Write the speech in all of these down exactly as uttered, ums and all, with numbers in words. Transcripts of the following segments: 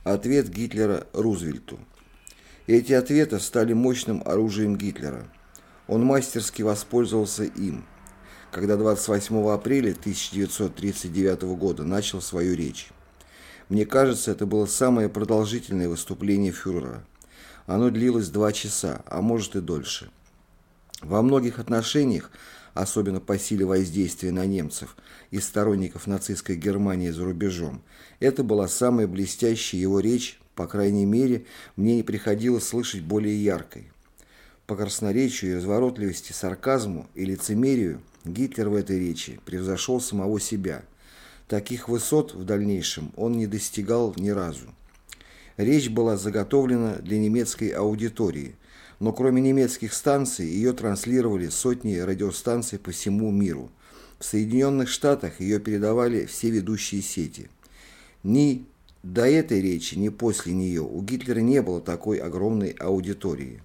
Ответ Гитлера Рузвельту. Эти ответы стали мощным оружием Гитлера. Он мастерски воспользовался им, когда двадцать восьмого апреля тысяча девятьсот тридцать девятого года начал свою речь. Мне кажется, это было самое продолжительное выступление фюрера. Оно длилось два часа, а может и дольше. Во многих отношениях, особенно по силе воздействия на немцев и сторонников нацистской Германии за рубежом, это была самая блестящая его речь, по крайней мере, мне не приходилось слышать более яркой. По красноречию, изворотливости, сарказму и лицемерию Гитлер в этой речи превзошел самого себя. Таких высот в дальнейшем он не достигал ни разу. Речь была заготовлена для немецкой аудитории, но кроме немецких станций ее транслировали сотни радиостанций по всему миру. В Соединенных Штатах ее передавали все ведущие сети. Ни до этой речи, ни после нее у Гитлера не было такой огромной аудитории.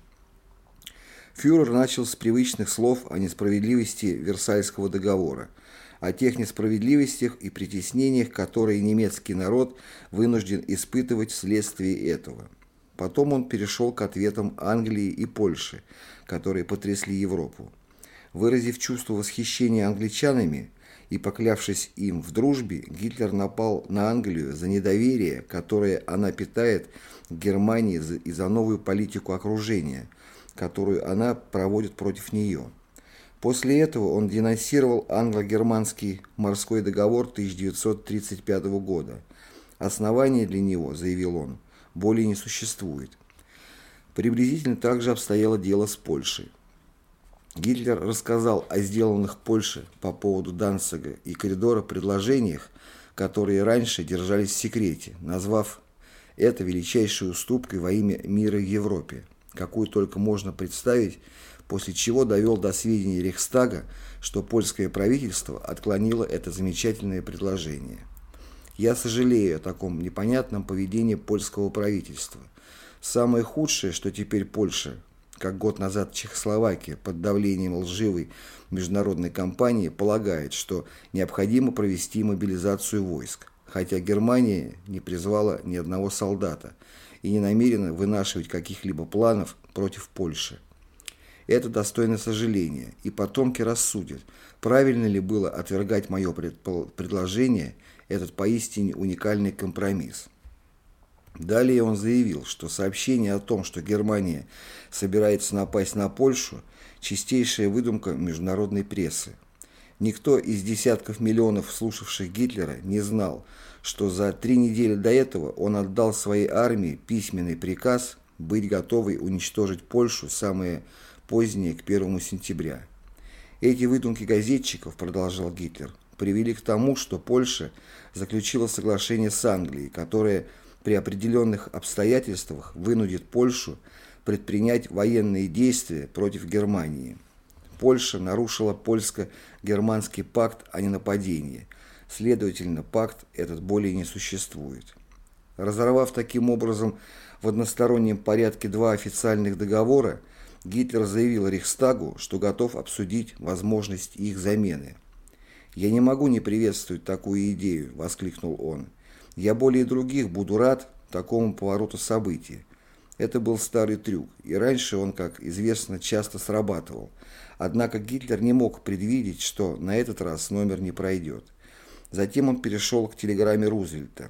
Фюрер начал с привычных слов о несправедливости Версальского договора, о тех несправедливостях и притеснениях, которые немецкий народ вынужден испытывать вследствие этого. Потом он перешел к ответам Англии и Польши, которые потрясли Европу. Выразив чувство восхищения англичанами и поклявшись им в дружбе, Гитлер напал на Англию за недоверие, которое она питает к Германии и за новую политику окружения, которую она проводит против нее. После этого он денонсировал англо-германский морской договор тысяча девятьсот тридцать пятого года. Основания для него, заявил он, более не существует. Приблизительно так же обстояло дело с Польшей. Гитлер рассказал о сделанных Польше по поводу Данцига и коридора предложениях, которые раньше держались в секрете, назвав это величайшей уступкой во имя мира в Европе, какую только можно представить, после чего довел до сведения Рейхстага, что польское правительство отклонило это замечательное предложение. Я сожалею о таком непонятном поведении польского правительства. Самое худшее, что теперь Польша, как год назад Чехословакия, под давлением лживой международной кампании, полагает, что необходимо провести мобилизацию войск, хотя Германия не призвала ни одного солдата и не намерена вынашивать каких-либо планов против Польши. Это достойно сожаления, и потомки рассудят, правильно ли было отвергать мое предложение, этот поистине уникальный компромисс. Далее он заявил, что сообщение о том, что Германия собирается напасть на Польшу, чистейшая выдумка международной прессы. Никто из десятков миллионов слушавших Гитлера не знал, что за три недели до этого он отдал своей армии письменный приказ быть готовой уничтожить Польшу самое позднее к первому сентября. Эти выдумки газетчиков, продолжал Гитлер, привели к тому, что Польша заключила соглашение с Англией, которое при определенных обстоятельствах вынудит Польшу предпринять военные действия против Германии. Польша нарушила польско-германский пакт о ненападении. Следовательно, пакт этот более не существует. Разорвав таким образом в одностороннем порядке два официальных договора, Гитлер заявил Рейхстагу, что готов обсудить возможность их замены. «Я не могу не приветствовать такую идею», — воскликнул он. «Я более других буду рад такому повороту событий». Это был старый трюк, и раньше он, как известно, часто срабатывал. Однако Гитлер не мог предвидеть, что на этот раз номер не пройдет. Затем он перешел к телеграмме Рузвельта.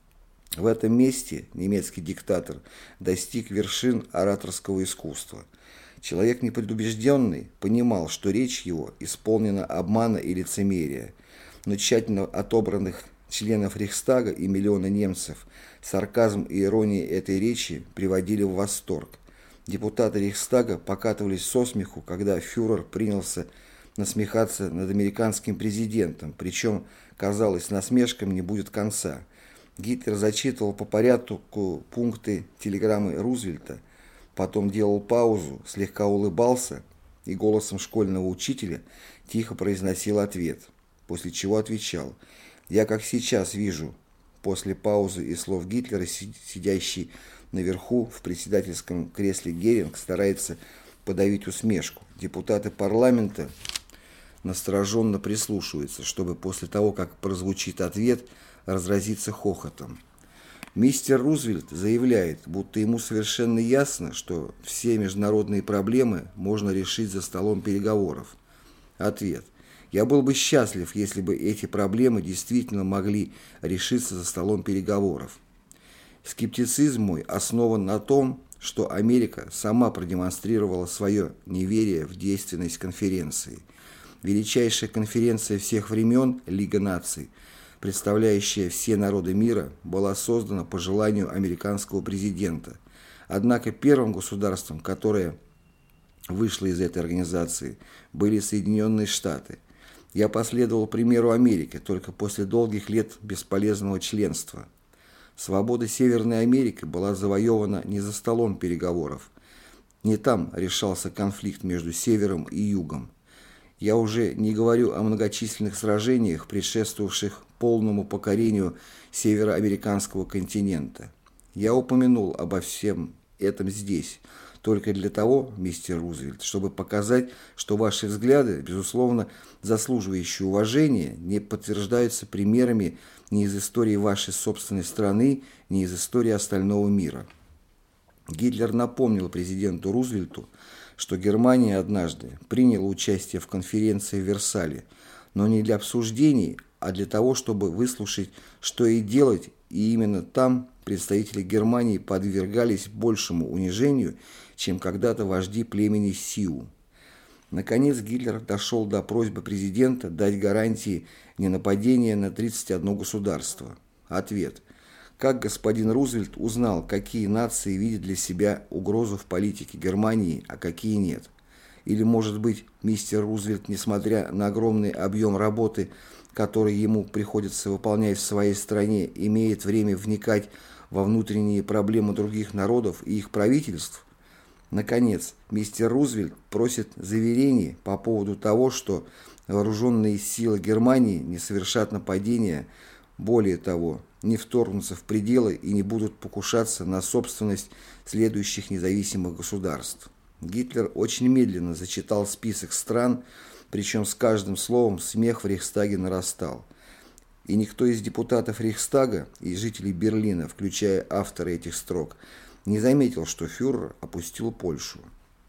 В этом месте немецкий диктатор достиг вершин ораторского искусства. Человек непредубежденный понимал, что речь его исполнена обмана и лицемерия, но тщательно отобранных членов Рейхстага и миллионы немцев сарказм и ирония этой речи приводили в восторг. Депутаты Рейхстага покатывались со смеху, когда фюрер принялся насмехаться над американским президентом, причем, казалось, насмешкам не будет конца. Гитлер зачитывал по порядку пункты телеграммы Рузвельта, потом делал паузу, слегка улыбался и голосом школьного учителя тихо произносил ответ, после чего отвечал: «Я как сейчас вижу», после паузы и слов Гитлера, сидящий наверху в председательском кресле Геринг старается подавить усмешку. Депутаты парламента настороженно прислушиваются, чтобы после того, как прозвучит ответ, разразиться хохотом. Мистер Рузвельт заявляет, будто ему совершенно ясно, что все международные проблемы можно решить за столом переговоров. Ответ. Я был бы счастлив, если бы эти проблемы действительно могли решиться за столом переговоров. Скептицизм мой основан на том, что Америка сама продемонстрировала свое неверие в действенность конференции. Величайшая конференция всех времен, Лига наций, представляющая все народы мира, была создана по желанию американского президента. Однако первым государством, которое вышло из этой организации, были Соединенные Штаты. Я последовал примеру Америки только после долгих лет бесполезного членства. Свобода Северной Америки была завоевана не за столом переговоров. Не там решался конфликт между Севером и Югом. Я уже не говорю о многочисленных сражениях, предшествовавших полному покорению североамериканского континента. Я упомянул обо всем этом здесь, только для того, мистер Рузвельт, чтобы показать, что ваши взгляды, безусловно, заслуживающие уважения, не подтверждаются примерами ни из истории вашей собственной страны, ни из истории остального мира. Гитлер напомнил президенту Рузвельту, что Германия однажды приняла участие в конференции в Версале, но не для обсуждений, а для того, чтобы выслушать, что ей делать, и именно там представители Германии подвергались большему унижению, чем когда-то вожди племени Сиу. Наконец Гитлер дошел до просьбы президента дать гарантии ненападения на тридцать одно государство. Ответ. Как господин Рузвельт узнал, какие нации видят для себя угрозу в политике Германии, а какие нет? Или, может быть, мистер Рузвельт, несмотря на огромный объем работы, который ему приходится выполнять в своей стране, имеет время вникать во внутренние проблемы других народов и их правительств? Наконец, мистер Рузвельт просит заверений по поводу того, что вооруженные силы Германии не совершат нападения, более того, не вторгнутся в пределы и не будут покушаться на собственность следующих независимых государств. Гитлер очень медленно зачитал список стран, причем с каждым словом смех в Рейхстаге нарастал. И никто из депутатов Рейхстага и жителей Берлина, включая автора этих строк, не заметил, что фюрер опустил Польшу.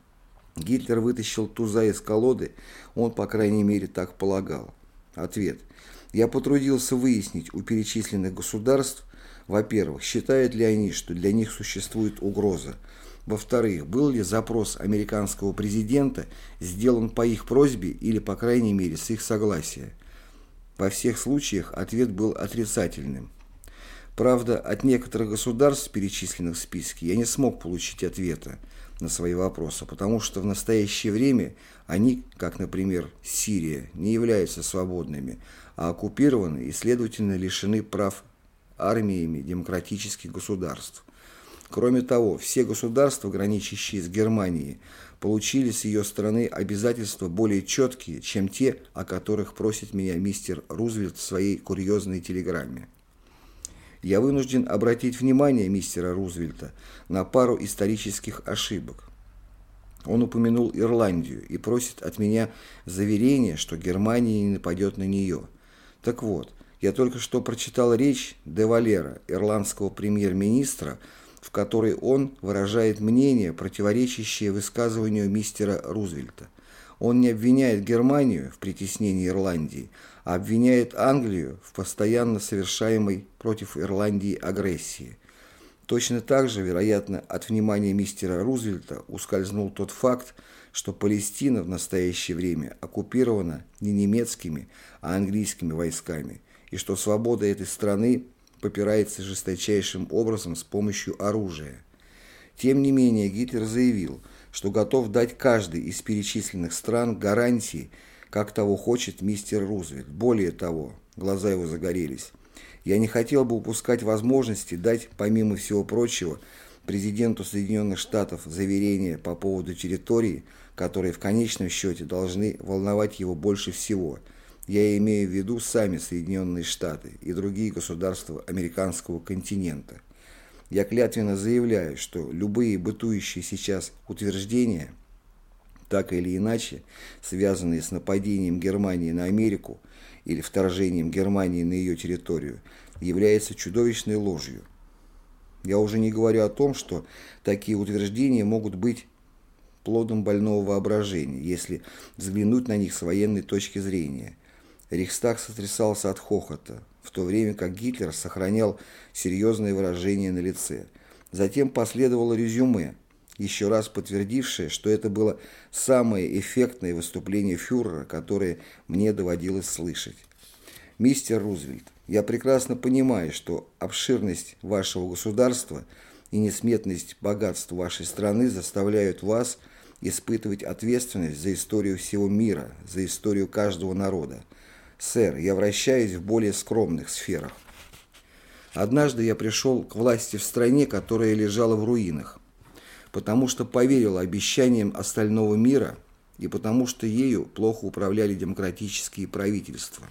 Гитлер вытащил туза из колоды, он, по крайней мере, так полагал. Ответ. Я потрудился выяснить у перечисленных государств, во-первых, считают ли они, что для них существует угроза, во-вторых, был ли запрос американского президента сделан по их просьбе или, по крайней мере, с их согласия. Во всех случаях ответ был отрицательным. Правда, от некоторых государств, перечисленных в списке, я не смог получить ответа на свои вопросы, потому что в настоящее время они, как, например, Сирия, не являются свободными, а оккупированы и, следовательно, лишены прав армиями демократических государств. Кроме того, все государства, граничащие с Германией, получили с ее стороны обязательства более четкие, чем те, о которых просит меня мистер Рузвельт в своей курьезной телеграмме. Я вынужден обратить внимание мистера Рузвельта на пару исторических ошибок. Он упомянул Ирландию и просит от меня заверения, что Германия не нападет на нее. Так вот, я только что прочитал речь де Валера, ирландского премьер-министра, в которой он выражает мнение, противоречащее высказыванию мистера Рузвельта. Он не обвиняет Германию в притеснении Ирландии, а обвиняет Англию в постоянно совершаемой против Ирландии агрессии. Точно так же, вероятно, от внимания мистера Рузвельта ускользнул тот факт, что Палестина в настоящее время оккупирована не немецкими, а английскими войсками, и что свобода этой страны попирается жесточайшим образом с помощью оружия. Тем не менее, Гитлер заявил, что готов дать каждой из перечисленных стран гарантии, как того хочет мистер Рузвельт. Более того, глаза его загорелись. Я не хотел бы упускать возможности дать, помимо всего прочего, президенту Соединенных Штатов заверения по поводу территории, которые в конечном счете должны волновать его больше всего. Я имею в виду сами Соединенные Штаты и другие государства американского континента. Я клятвенно заявляю, что любые бытующие сейчас утверждения, так или иначе, связанные с нападением Германии на Америку или вторжением Германии на ее территорию, являются чудовищной ложью. Я уже не говорю о том, что такие утверждения могут быть плодом больного воображения, если взглянуть на них с военной точки зрения. Рейхстаг сотрясался от хохота, в то время как Гитлер сохранял серьезное выражение на лице. Затем последовало резюме, еще раз подтвердившее, что это было самое эффектное выступление фюрера, которое мне доводилось слышать. Мистер Рузвельт, я прекрасно понимаю, что обширность вашего государства и несметность богатств вашей страны заставляют вас испытывать ответственность за историю всего мира, за историю каждого народа. Сэр, я вращаюсь в более скромных сферах. Однажды я пришел к власти в стране, которая лежала в руинах, потому что поверил обещаниям остального мира и потому что ею плохо управляли демократические правительства.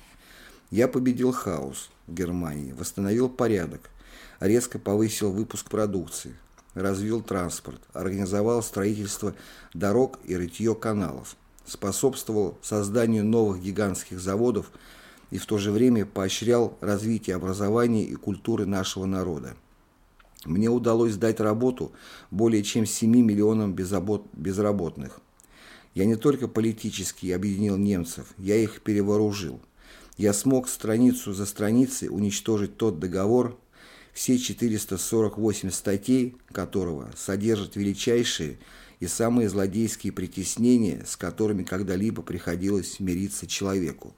Я победил хаос в Германии, восстановил порядок, резко повысил выпуск продукции, развил транспорт, организовал строительство дорог и рытье каналов, способствовал созданию новых гигантских заводов и в то же время поощрял развитие образования и культуры нашего народа. Мне удалось дать работу более чем семи миллионам безработных. Я не только политически объединил немцев, я их перевооружил. Я смог страницу за страницей уничтожить тот договор, все четыреста сорок восемь статей которого содержат величайшие и самые злодейские притеснения, с которыми когда-либо приходилось мириться человеку.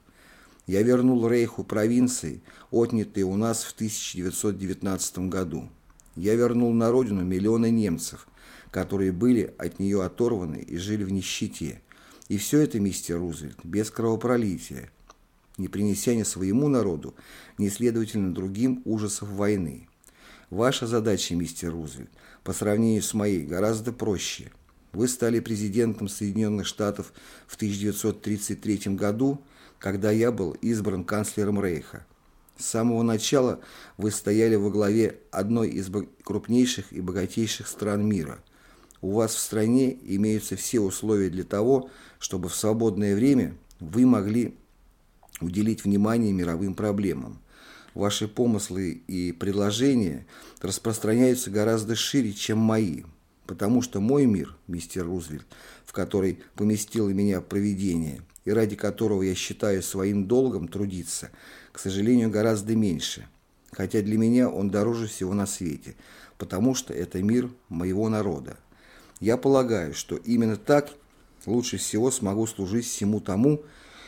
Я вернул Рейху провинции, отнятые у нас в тысяча девятьсот девятнадцатом году. Я вернул на родину миллионы немцев, которые были от нее оторваны и жили в нищете. И все это, мистер Рузвельт, без кровопролития, не принеся ни своему народу, ни, следовательно, другим ужасов войны. Ваша задача, мистер Рузвельт, по сравнению с моей, гораздо проще. Вы стали президентом Соединенных Штатов в тысяча девятьсот тридцать третьем году, когда я был избран канцлером Рейха. С самого начала вы стояли во главе одной из крупнейших и богатейших стран мира. У вас в стране имеются все условия для того, чтобы в свободное время вы могли уделить внимание мировым проблемам. Ваши помыслы и предложения распространяются гораздо шире, чем мои, потому что мой мир, мистер Рузвельт, в который поместило меня провидение, и ради которого я считаю своим долгом трудиться, к сожалению, гораздо меньше, хотя для меня он дороже всего на свете, потому что это мир моего народа. Я полагаю, что именно так лучше всего смогу служить всему тому,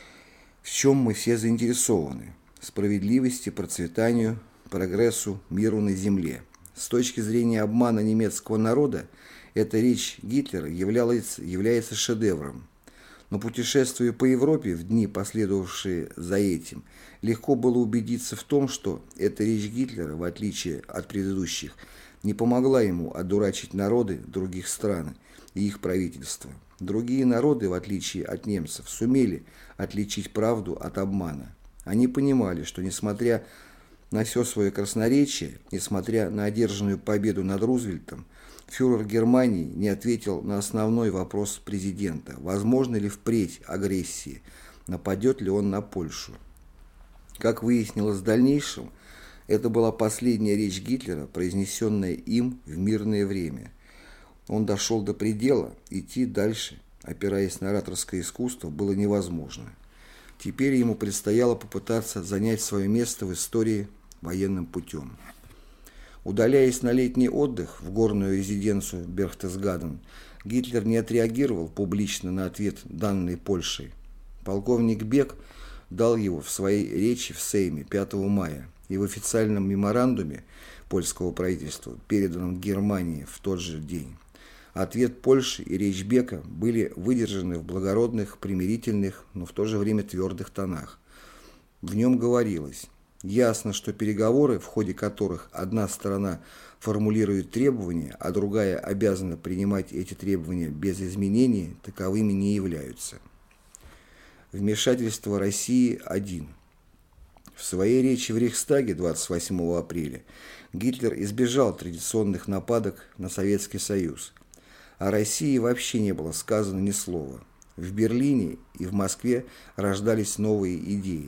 в чем мы все заинтересованы – справедливости, процветанию, прогрессу, миру на земле. С точки зрения обмана немецкого народа, эта речь Гитлера являлась, является шедевром. Но путешествуя по Европе в дни, последовавшие за этим, легко было убедиться в том, что эта речь Гитлера, в отличие от предыдущих, не помогла ему одурачить народы других стран и их правительства. Другие народы, в отличие от немцев, сумели отличить правду от обмана. Они понимали, что несмотря на все свое красноречие, несмотря на одержанную победу над Рузвельтом, фюрер Германии не ответил на основной вопрос президента, возможно ли впредь агрессии, нападет ли он на Польшу. Как выяснилось в дальнейшем, это была последняя речь Гитлера, произнесенная им в мирное время. Он дошел до предела, идти дальше, опираясь на ораторское искусство, было невозможно. Теперь ему предстояло попытаться занять свое место в истории военным путем. Удаляясь на летний отдых в горную резиденцию Берхтесгаден, Гитлер не отреагировал публично на ответ, данный Польшей. Полковник Бек дал его в своей речи в Сейме пятого мая и в официальном меморандуме польского правительства, переданном Германии в тот же день. Ответ Польши и речь Бека были выдержаны в благородных, примирительных, но в то же время твердых тонах. В нем говорилось: ясно, что переговоры, в ходе которых одна сторона формулирует требования, а другая обязана принимать эти требования без изменений, таковыми не являются. Вмешательство России один. В своей речи в Рейхстаге двадцать восьмого апреля Гитлер избежал традиционных нападок на Советский Союз. О России вообще не было сказано ни слова. В Берлине и в Москве рождались новые идеи.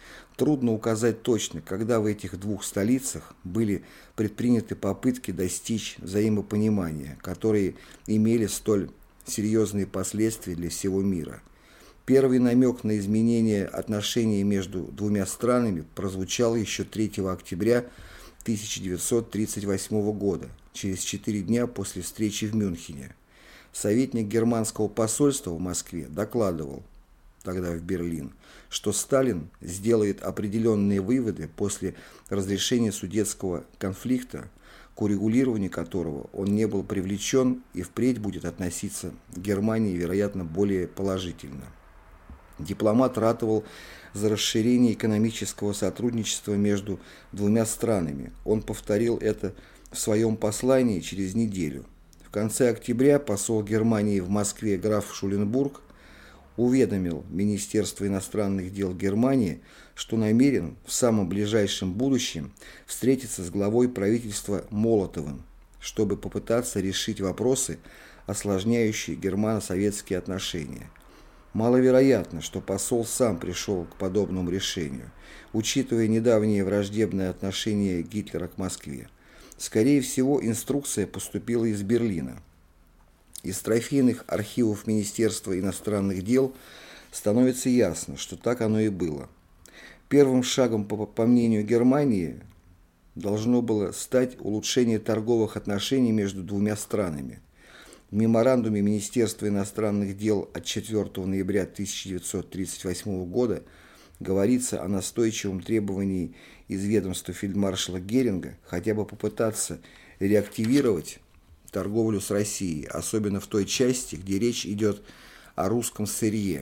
Трудно указать точно, когда в этих двух столицах были предприняты попытки достичь взаимопонимания, которые имели столь серьезные последствия для всего мира. Первый намек на изменение отношений между двумя странами прозвучал еще третьего октября тысяча девятьсот тридцать восьмого года, через четыре дня после встречи в Мюнхене. Советник германского посольства в Москве докладывал, тогда в Берлин, что Сталин сделает определенные выводы после разрешения судетского конфликта, к урегулированию которого он не был привлечен и впредь будет относиться к Германии, вероятно, более положительно. Дипломат ратовал за расширение экономического сотрудничества между двумя странами. Он повторил это в своем послании через неделю. В конце октября посол Германии в Москве граф Шуленбург уведомил Министерство иностранных дел Германии, что намерен в самом ближайшем будущем встретиться с главой правительства Молотовым, чтобы попытаться решить вопросы, осложняющие германо-советские отношения. Маловероятно, что посол сам пришел к подобному решению, учитывая недавнее враждебное отношение Гитлера к Москве. Скорее всего, инструкция поступила из Берлина. Из трофейных архивов Министерства иностранных дел становится ясно, что так оно и было. Первым шагом, по, по мнению Германии, должно было стать улучшение торговых отношений между двумя странами. В меморандуме Министерства иностранных дел от четвёртого ноября тысяча девятьсот тридцать восьмого года говорится о настойчивом требовании из ведомства фельдмаршала Геринга хотя бы попытаться реактивировать торговлю с Россией, особенно в той части, где речь идет о русском сырье.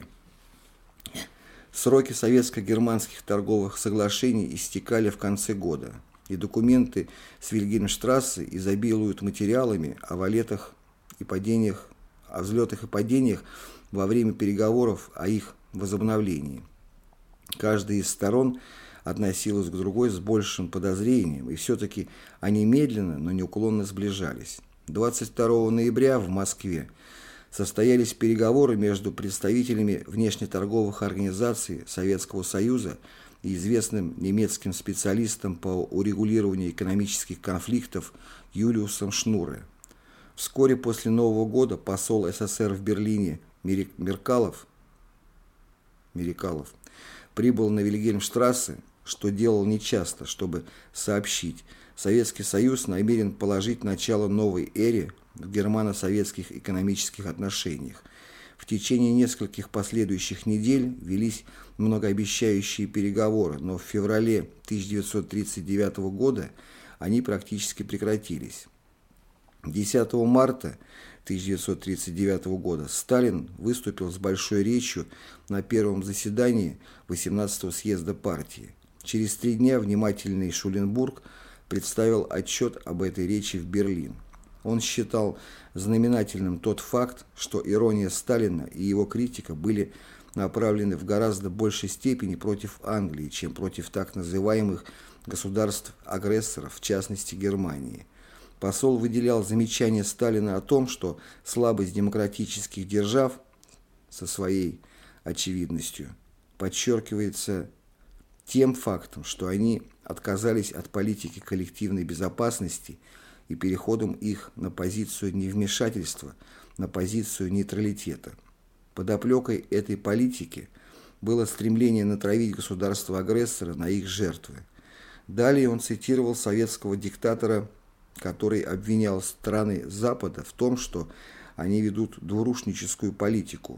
Сроки советско-германских торговых соглашений истекали в конце года, и документы с Вильгельмштрассе изобилуют материалами о валетах и падениях, о взлетах и падениях во время переговоров о их возобновлении. Каждая из сторон относилась к другой с большим подозрением, и все-таки они медленно, но неуклонно сближались. двадцать второго ноября в Москве состоялись переговоры между представителями внешнеторговых организаций Советского Союза и известным немецким специалистом по урегулированию экономических конфликтов Юлиусом Шнуре. Вскоре после Нового года посол СССР в Берлине Меркалов, Мерикалов прибыл на Вильгельмштрассе, что делал нечасто, чтобы сообщить: Советский Союз намерен положить начало новой эре в германо-советских экономических отношениях. В течение нескольких последующих недель велись многообещающие переговоры, но в феврале тысяча девятьсот тридцать девятого года они практически прекратились. десятого марта тысяча девятьсот тридцать девятого года Сталин выступил с большой речью на первом заседании восемнадцатого съезда партии. Через три дня внимательный Шуленбург представил отчет об этой речи в Берлин. Он считал знаменательным тот факт, что ирония Сталина и его критика были направлены в гораздо большей степени против Англии, чем против так называемых государств-агрессоров, в частности Германии. Посол выделял замечание Сталина о том, что слабость демократических держав со своей очевидностью подчеркивается тем фактом, что они отказались от политики коллективной безопасности и переходом их на позицию невмешательства, на позицию нейтралитета. Подоплекой этой политики было стремление натравить государство-агрессора на их жертвы. Далее он цитировал советского диктатора, который обвинял страны Запада в том, что они ведут двурушническую политику,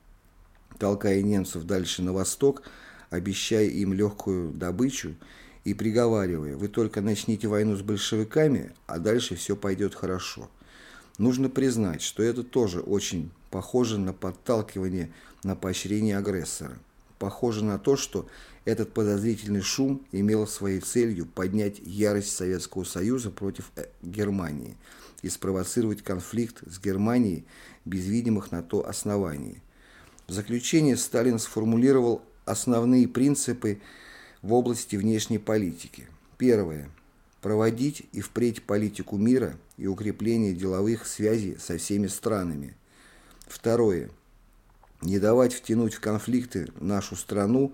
толкая немцев дальше на восток, обещая им легкую добычу и приговаривая: вы только начните войну с большевиками, а дальше все пойдет хорошо. Нужно признать, что это тоже очень похоже на подталкивание на поощрение агрессора. Похоже на то, что этот подозрительный шум имел своей целью поднять ярость Советского Союза против Германии и спровоцировать конфликт с Германией без видимых на то оснований. В заключение Сталин сформулировал основные принципы в области внешней политики. Первое. Проводить и впредь политику мира и укрепления деловых связей со всеми странами. Второе. Не давать втянуть в конфликты нашу страну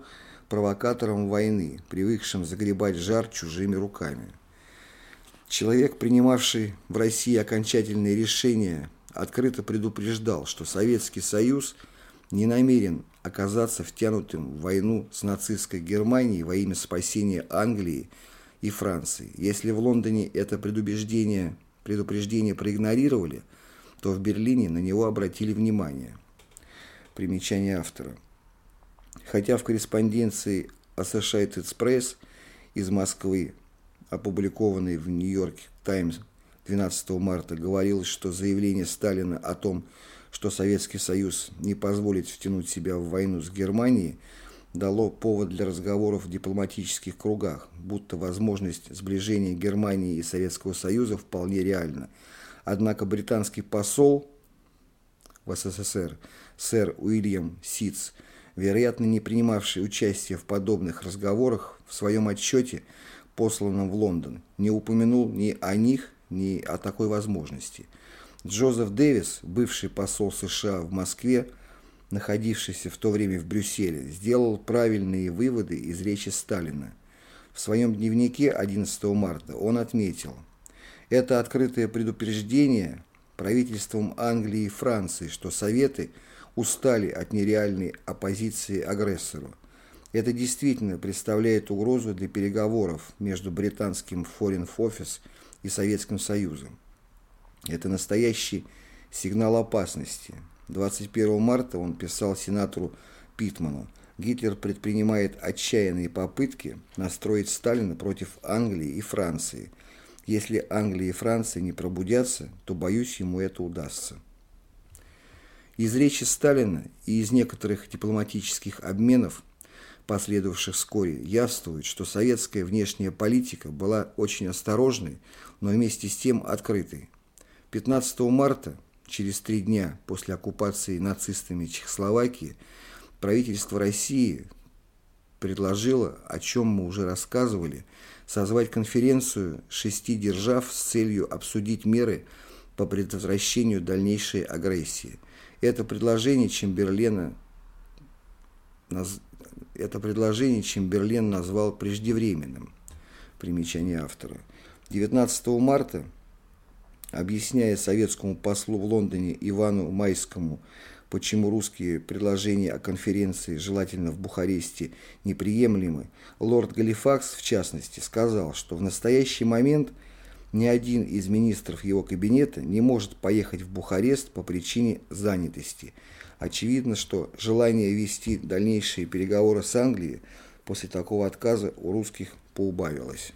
провокатором войны, привыкшим загребать жар чужими руками. Человек, принимавший в России окончательные решения, открыто предупреждал, что Советский Союз не намерен оказаться втянутым в войну с нацистской Германией во имя спасения Англии и Франции. Если в Лондоне это предубеждение, предупреждение проигнорировали, то в Берлине на него обратили внимание. Примечание автора. Хотя в корреспонденции Associated Press из Москвы, опубликованной в Нью-Йорк Таймс двенадцатого марта, говорилось, что заявление Сталина о том, что Советский Союз не позволит втянуть себя в войну с Германией, дало повод для разговоров в дипломатических кругах, будто возможность сближения Германии и Советского Союза вполне реальна. Однако британский посол в СССР, сэр Уильям Ситц, вероятно, не принимавший участие в подобных разговорах, в своем отчете, посланном в Лондон, не упомянул ни о них, ни о такой возможности. Джозеф Дэвис, бывший посол США в Москве, находившийся в то время в Брюсселе, сделал правильные выводы из речи Сталина. В своем дневнике одиннадцатого марта он отметил: «Это открытое предупреждение правительством Англии и Франции, что Советы устали от нереальной оппозиции агрессору. Это действительно представляет угрозу для переговоров между британским Foreign Office и Советским Союзом. Это настоящий сигнал опасности». двадцать первого марта он писал сенатору Питтману: «Гитлер предпринимает отчаянные попытки настроить Сталина против Англии и Франции. Если Англия и Франция не пробудятся, то, боюсь, ему это удастся». Из речи Сталина и из некоторых дипломатических обменов, последовавших вскоре, явствует, что советская внешняя политика была очень осторожной, но вместе с тем открытой. пятнадцатого марта, через три дня после оккупации нацистами Чехословакии, правительство России предложило, о чем мы уже рассказывали, созвать конференцию шести держав с целью обсудить меры по предотвращению дальнейшей агрессии. Это предложение Чемберлена, это предложение Чемберлен назвал преждевременным. Примечание автора. девятнадцатого марта, объясняя советскому послу в Лондоне Ивану Майскому, почему русские предложения о конференции, желательно в Бухаресте, неприемлемы, лорд Галифакс, в частности, сказал, что в настоящий момент ни один из министров его кабинета не может поехать в Бухарест по причине занятости. Очевидно, что желание вести дальнейшие переговоры с Англией после такого отказа у русских поубавилось.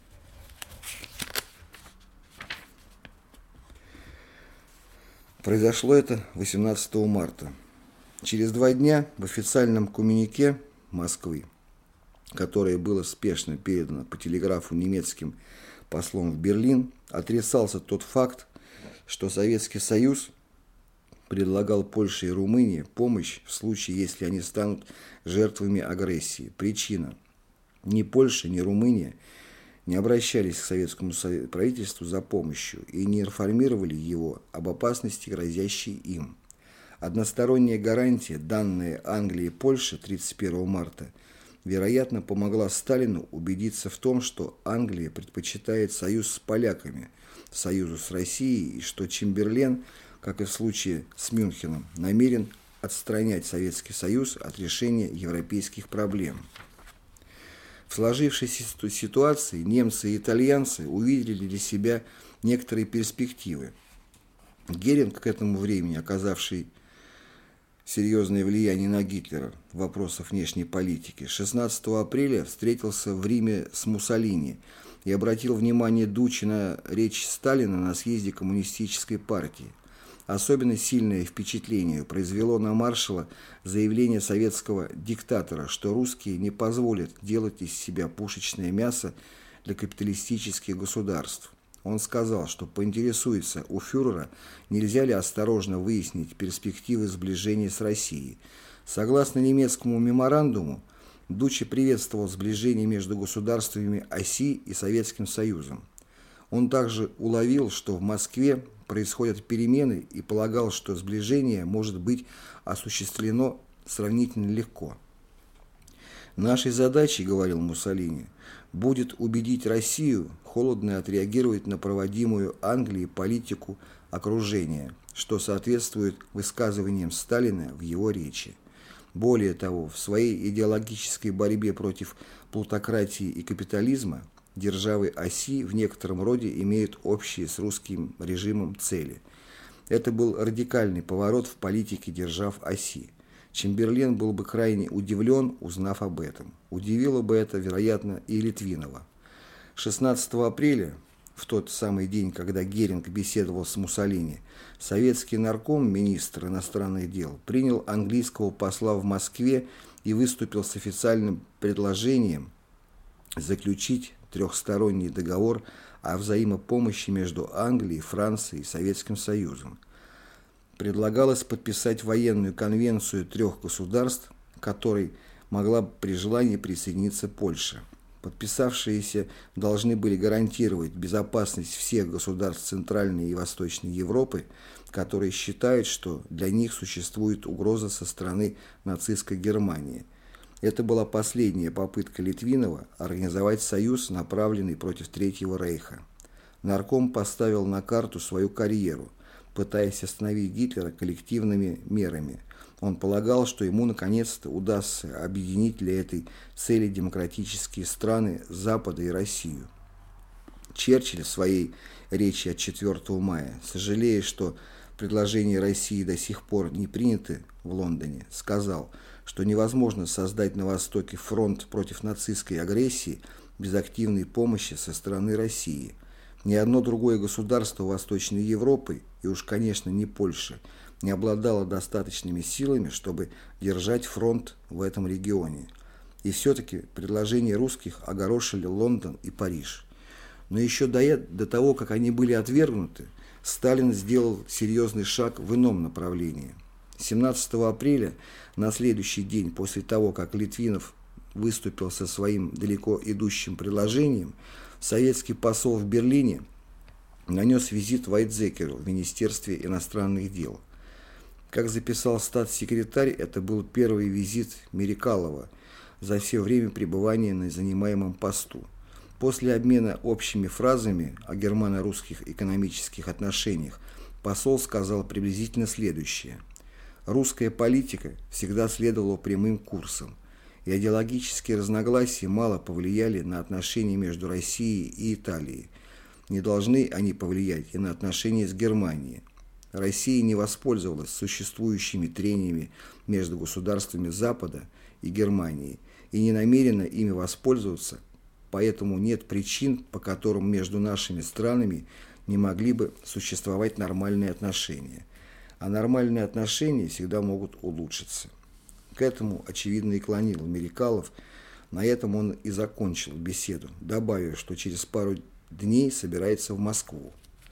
Произошло это восемнадцатого марта. Через два дня в официальном коммюнике Москвы, которое было спешно передано по телеграфу немецким послом в Берлин, отрицался тот факт, что Советский Союз предлагал Польше и Румынии помощь в случае, если они станут жертвами агрессии. Причина: ни Польша, ни Румыния не обращались к советскому правительству за помощью и не информировали его об опасности, грозящей им. Односторонняя гарантия, данная Англии и Польше тридцать первого марта, вероятно, помогла Сталину убедиться в том, что Англия предпочитает союз с поляками союзу с Россией и что Чемберлен, как и в случае с Мюнхеном, намерен отстранять Советский Союз от решения европейских проблем. В сложившейся ситуации немцы и итальянцы увидели для себя некоторые перспективы. Геринг, к этому времени оказавший серьезное влияние на Гитлера в вопросах внешней политики, шестнадцатого апреля встретился в Риме с Муссолини и обратил внимание Дуччи на речь Сталина на съезде Коммунистической партии. Особенно сильное впечатление произвело на маршала заявление советского диктатора, что русские не позволят делать из себя пушечное мясо для капиталистических государств. Он сказал, что поинтересуется у фюрера, нельзя ли осторожно выяснить перспективы сближения с Россией. Согласно немецкому меморандуму, Дуччи приветствовал сближение между государствами оси и Советским Союзом. Он также уловил, что в Москве происходят перемены, и полагал, что сближение может быть осуществлено сравнительно легко. «Нашей задачей, — говорил Муссолини, — будет убедить Россию холодно отреагировать на проводимую Англией политику окружения, что соответствует высказываниям Сталина в его речи. Более того, в своей идеологической борьбе против плутократии и капитализма державы оси в некотором роде имеют общие с русским режимом цели. Это был радикальный поворот в политике держав оси. Чемберлен был бы крайне удивлен, узнав об этом. Удивило бы это, вероятно, и Литвинова». шестнадцатого апреля, в тот самый день, когда Геринг беседовал с Муссолини, советский нарком, министр иностранных дел, принял английского посла в Москве и выступил с официальным предложением заключить трехсторонний договор о взаимопомощи между Англией, Францией и Советским Союзом. Предлагалось подписать военную конвенцию трех государств, к которой могла при желании присоединиться Польша. Подписавшиеся должны были гарантировать безопасность всех государств Центральной и Восточной Европы, которые считают, что для них существует угроза со стороны нацистской Германии. Это была последняя попытка Литвинова организовать союз, направленный против Третьего Рейха. Нарком поставил на карту свою карьеру, пытаясь остановить Гитлера коллективными мерами. Он полагал, что ему наконец-то удастся объединить для этой цели демократические страны Запада и Россию. Черчилль в своей речи от четвёртого мая, сожалея, что предложения России до сих пор не приняты в Лондоне, сказал, что невозможно создать на Востоке фронт против нацистской агрессии без активной помощи со стороны России. Ни одно другое государство Восточной Европы, и уж, конечно, не Польша, не обладало достаточными силами, чтобы держать фронт в этом регионе. И все-таки предложения русских огорошили Лондон и Париж. Но еще до, до того, как они были отвергнуты, Сталин сделал серьезный шаг в ином направлении. семнадцатого апреля, на следующий день после того, как Литвинов выступил со своим далеко идущим предложением, советский посол в Берлине нанес визит Вайтзекеру в Министерстве иностранных дел. Как записал статс-секретарь, это был первый визит Мерекалова за все время пребывания на занимаемом посту. После обмена общими фразами о германо-русских экономических отношениях посол сказал приблизительно следующее. Русская политика всегда следовала прямым курсом, и идеологические разногласия мало повлияли на отношения между Россией и Италией. Не должны они повлиять и на отношения с Германией. Россия не воспользовалась существующими трениями между государствами Запада и Германии и не намерена ими воспользоваться, поэтому нет причин, по которым между нашими странами не могли бы существовать нормальные отношения. А нормальные отношения всегда могут улучшиться. К этому, очевидно, и клонил Мерекалов. На этом он и закончил беседу, добавив, что через пару дней собирается в Москву.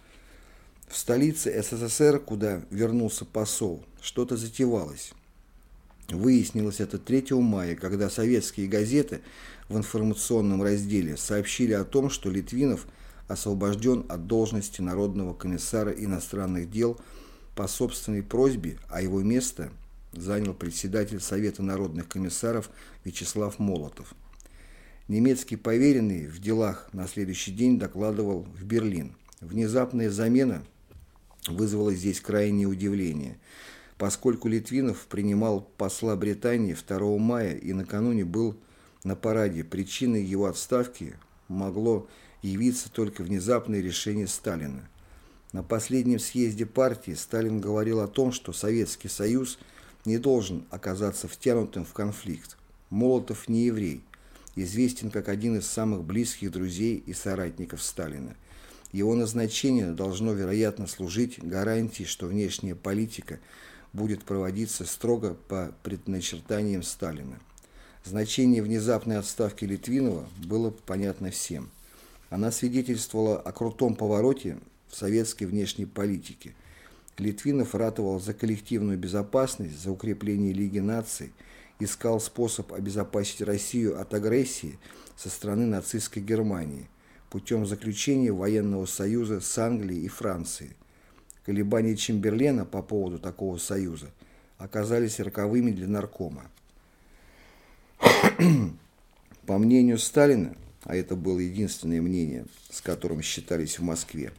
В столице СССР, куда вернулся посол, что-то затевалось. Выяснилось это третьего мая, когда советские газеты в информационном разделе сообщили о том, что Литвинов освобожден от должности Народного комиссара иностранных дел по собственной просьбе, а его место занял председатель Совета народных комиссаров Вячеслав Молотов. Немецкий поверенный в делах на следующий день докладывал в Берлин. Внезапная замена вызвало здесь крайнее удивление, поскольку Литвинов принимал посла Британии второго мая и накануне был на параде. Причиной его отставки могло явиться только внезапное решение Сталина. На последнем съезде партии Сталин говорил о том, что Советский Союз не должен оказаться втянутым в конфликт. Молотов не еврей, известен как один из самых близких друзей и соратников Сталина. Его назначение должно, вероятно, служить гарантией, что внешняя политика будет проводиться строго по предначертаниям Сталина. Значение внезапной отставки Литвинова было понятно всем. Она свидетельствовала о крутом повороте в советской внешней политике. Литвинов ратовал за коллективную безопасность, за укрепление Лиги наций, искал способ обезопасить Россию от агрессии со стороны нацистской Германии путем заключения военного союза с Англией и Францией. Колебания Чемберлена по поводу такого союза оказались роковыми для наркома. По мнению Сталина, а это было единственное мнение, с которым считались в Москве,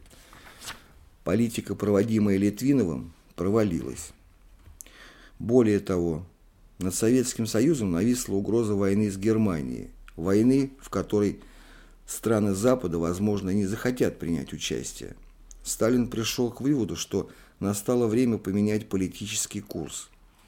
политика, проводимая Литвиновым, провалилась. Более того, над Советским Союзом нависла угроза войны с Германией, войны, в которой страны Запада, возможно, не захотят принять участие. Сталин пришел к выводу, что настало время поменять политический курс.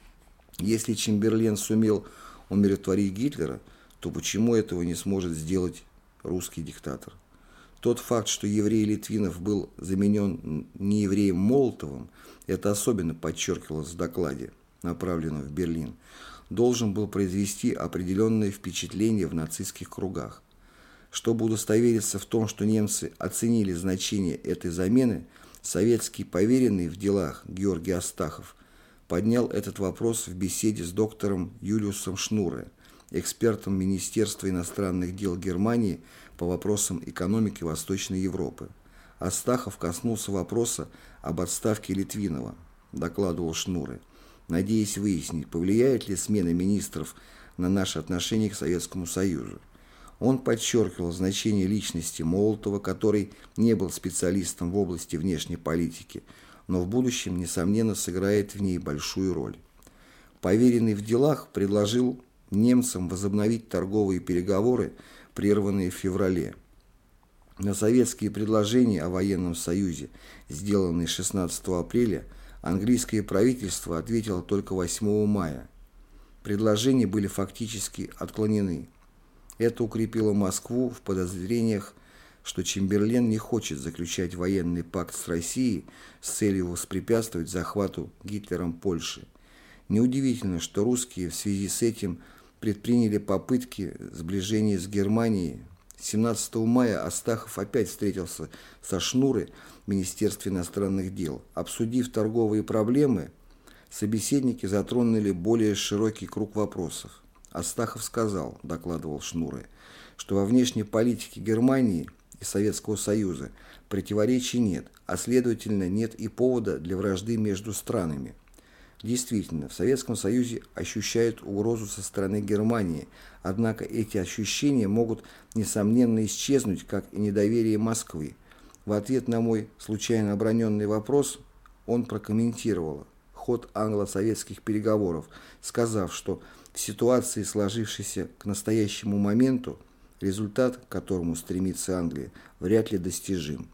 Если Чемберлен сумел умиротворить Гитлера, то почему этого не сможет сделать русский диктатор? Тот факт, что еврей Литвинов был заменен неевреем Молотовым, это особенно подчеркивалось в докладе, направленном в Берлин, должен был произвести определенное впечатление в нацистских кругах. Чтобы удостовериться в том, что немцы оценили значение этой замены, советский поверенный в делах Георгий Астахов поднял этот вопрос в беседе с доктором Юлиусом Шнуре, экспертом Министерства иностранных дел Германии по вопросам экономики Восточной Европы. Астахов коснулся вопроса об отставке Литвинова, докладывал Шнуре, надеясь выяснить, повлияет ли смена министров на наши отношения к Советскому Союзу. Он подчеркивал значение личности Молотова, который не был специалистом в области внешней политики, но в будущем, несомненно, сыграет в ней большую роль. Поверенный в делах предложил немцам возобновить торговые переговоры, прерванные в феврале. На советские предложения о военном союзе, сделанные шестнадцатого апреля, английское правительство ответило только восьмого мая. Предложения были фактически отклонены. Это укрепило Москву в подозрениях, что Чемберлен не хочет заключать военный пакт с Россией с целью воспрепятствовать захвату Гитлером Польши. Неудивительно, что русские в связи с этим предприняли попытки сближения с Германией. семнадцатого мая Астахов опять встретился со Шнуре в Министерстве иностранных дел. Обсудив торговые проблемы, собеседники затронули более широкий круг вопросов. Астахов сказал, докладывал Шнуре, что во внешней политике Германии и Советского Союза противоречий нет, а следовательно нет и повода для вражды между странами. Действительно, в Советском Союзе ощущают угрозу со стороны Германии, однако эти ощущения могут, несомненно, исчезнуть, как и недоверие Москвы. В ответ на мой случайно оброненный вопрос он прокомментировал ход англо-советских переговоров, сказав, что в ситуации, сложившейся к настоящему моменту, результат, к которому стремится Англия, вряд ли достижим.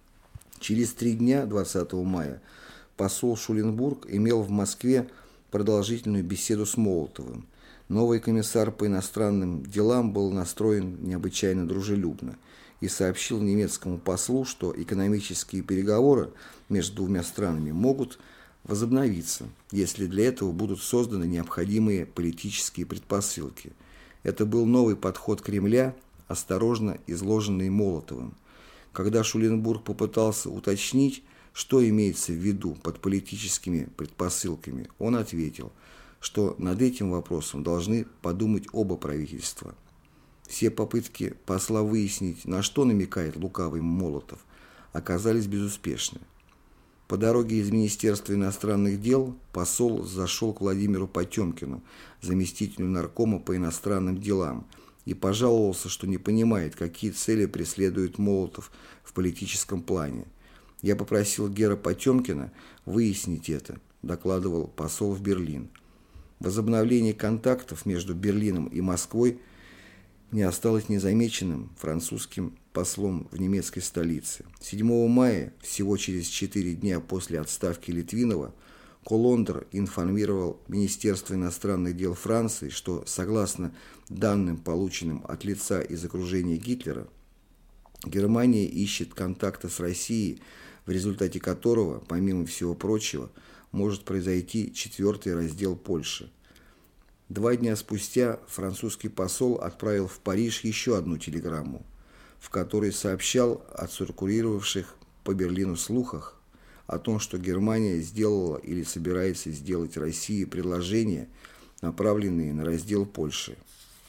Через три дня, двадцатого мая, посол Шуленбург имел в Москве продолжительную беседу с Молотовым. Новый комиссар по иностранным делам был настроен необычайно дружелюбно и сообщил немецкому послу, что экономические переговоры между двумя странами могут возобновиться, если для этого будут созданы необходимые политические предпосылки. Это был новый подход Кремля, осторожно изложенный Молотовым. Когда Шуленбург попытался уточнить, что имеется в виду под политическими предпосылками, он ответил, что над этим вопросом должны подумать оба правительства. Все попытки посла выяснить, на что намекает лукавый Молотов, оказались безуспешны. По дороге из Министерства иностранных дел посол зашел к Владимиру Потемкину, заместителю наркома по иностранным делам, и пожаловался, что не понимает, какие цели преследует Молотов в политическом плане. «Я попросил Гера Потемкина выяснить это», докладывал посол в Берлин. Возобновление контактов между Берлином и Москвой не осталось незамеченным французским послом в немецкой столице. седьмого мая, всего через четыре дня после отставки Литвинова, Колондер информировал Министерство иностранных дел Франции, что, согласно данным, полученным от лица из окружения Гитлера, Германия ищет контакта с Россией, в результате которого, помимо всего прочего, может произойти четвертый раздел Польши. Два дня спустя французский посол отправил в Париж еще одну телеграмму, в которой сообщал о циркулировавших по Берлину слухах о том, что Германия сделала или собирается сделать России предложения, направленные на раздел Польши.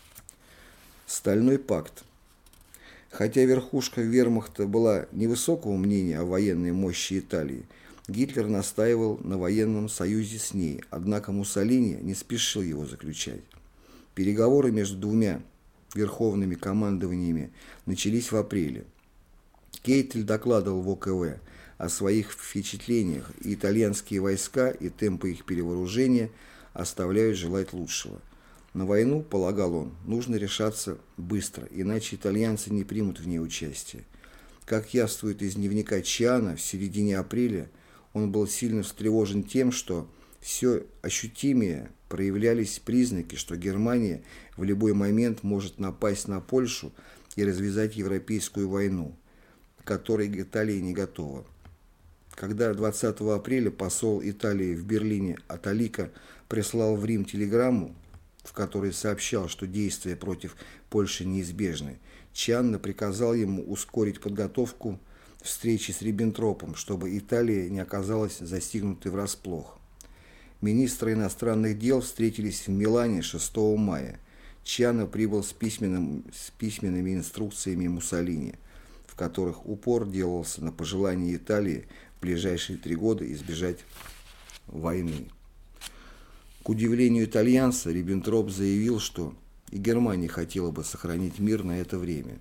Стальной пакт. Хотя верхушка вермахта была невысокого мнения о военной мощи Италии, Гитлер настаивал на военном союзе с ней, однако Муссолини не спешил его заключать. Переговоры между двумя верховными командованиями начались в апреле. Кейтель докладывал в О К В о своих впечатлениях, и итальянские войска и темпы их перевооружения оставляют желать лучшего. На войну, полагал он, нужно решаться быстро, иначе итальянцы не примут в ней участие. Как явствует из дневника Чиана, в середине апреля он был сильно встревожен тем, что все ощутимее проявлялись признаки, что Германия в любой момент может напасть на Польшу и развязать европейскую войну, к которой Италия не готова. Когда двадцатого апреля посол Италии в Берлине Аталика прислал в Рим телеграмму, в которой сообщал, что действия против Польши неизбежны, Чианна приказал ему ускорить подготовку встречи с Риббентропом, чтобы Италия не оказалась застигнутой врасплох. Министры иностранных дел встретились в Милане шестого мая. Чианна прибыл с, письменным, с письменными инструкциями Муссолини, в которых упор делался на пожелание Италии в ближайшие три года избежать войны. К удивлению итальянца, Риббентроп заявил, что и Германия хотела бы сохранить мир на это время.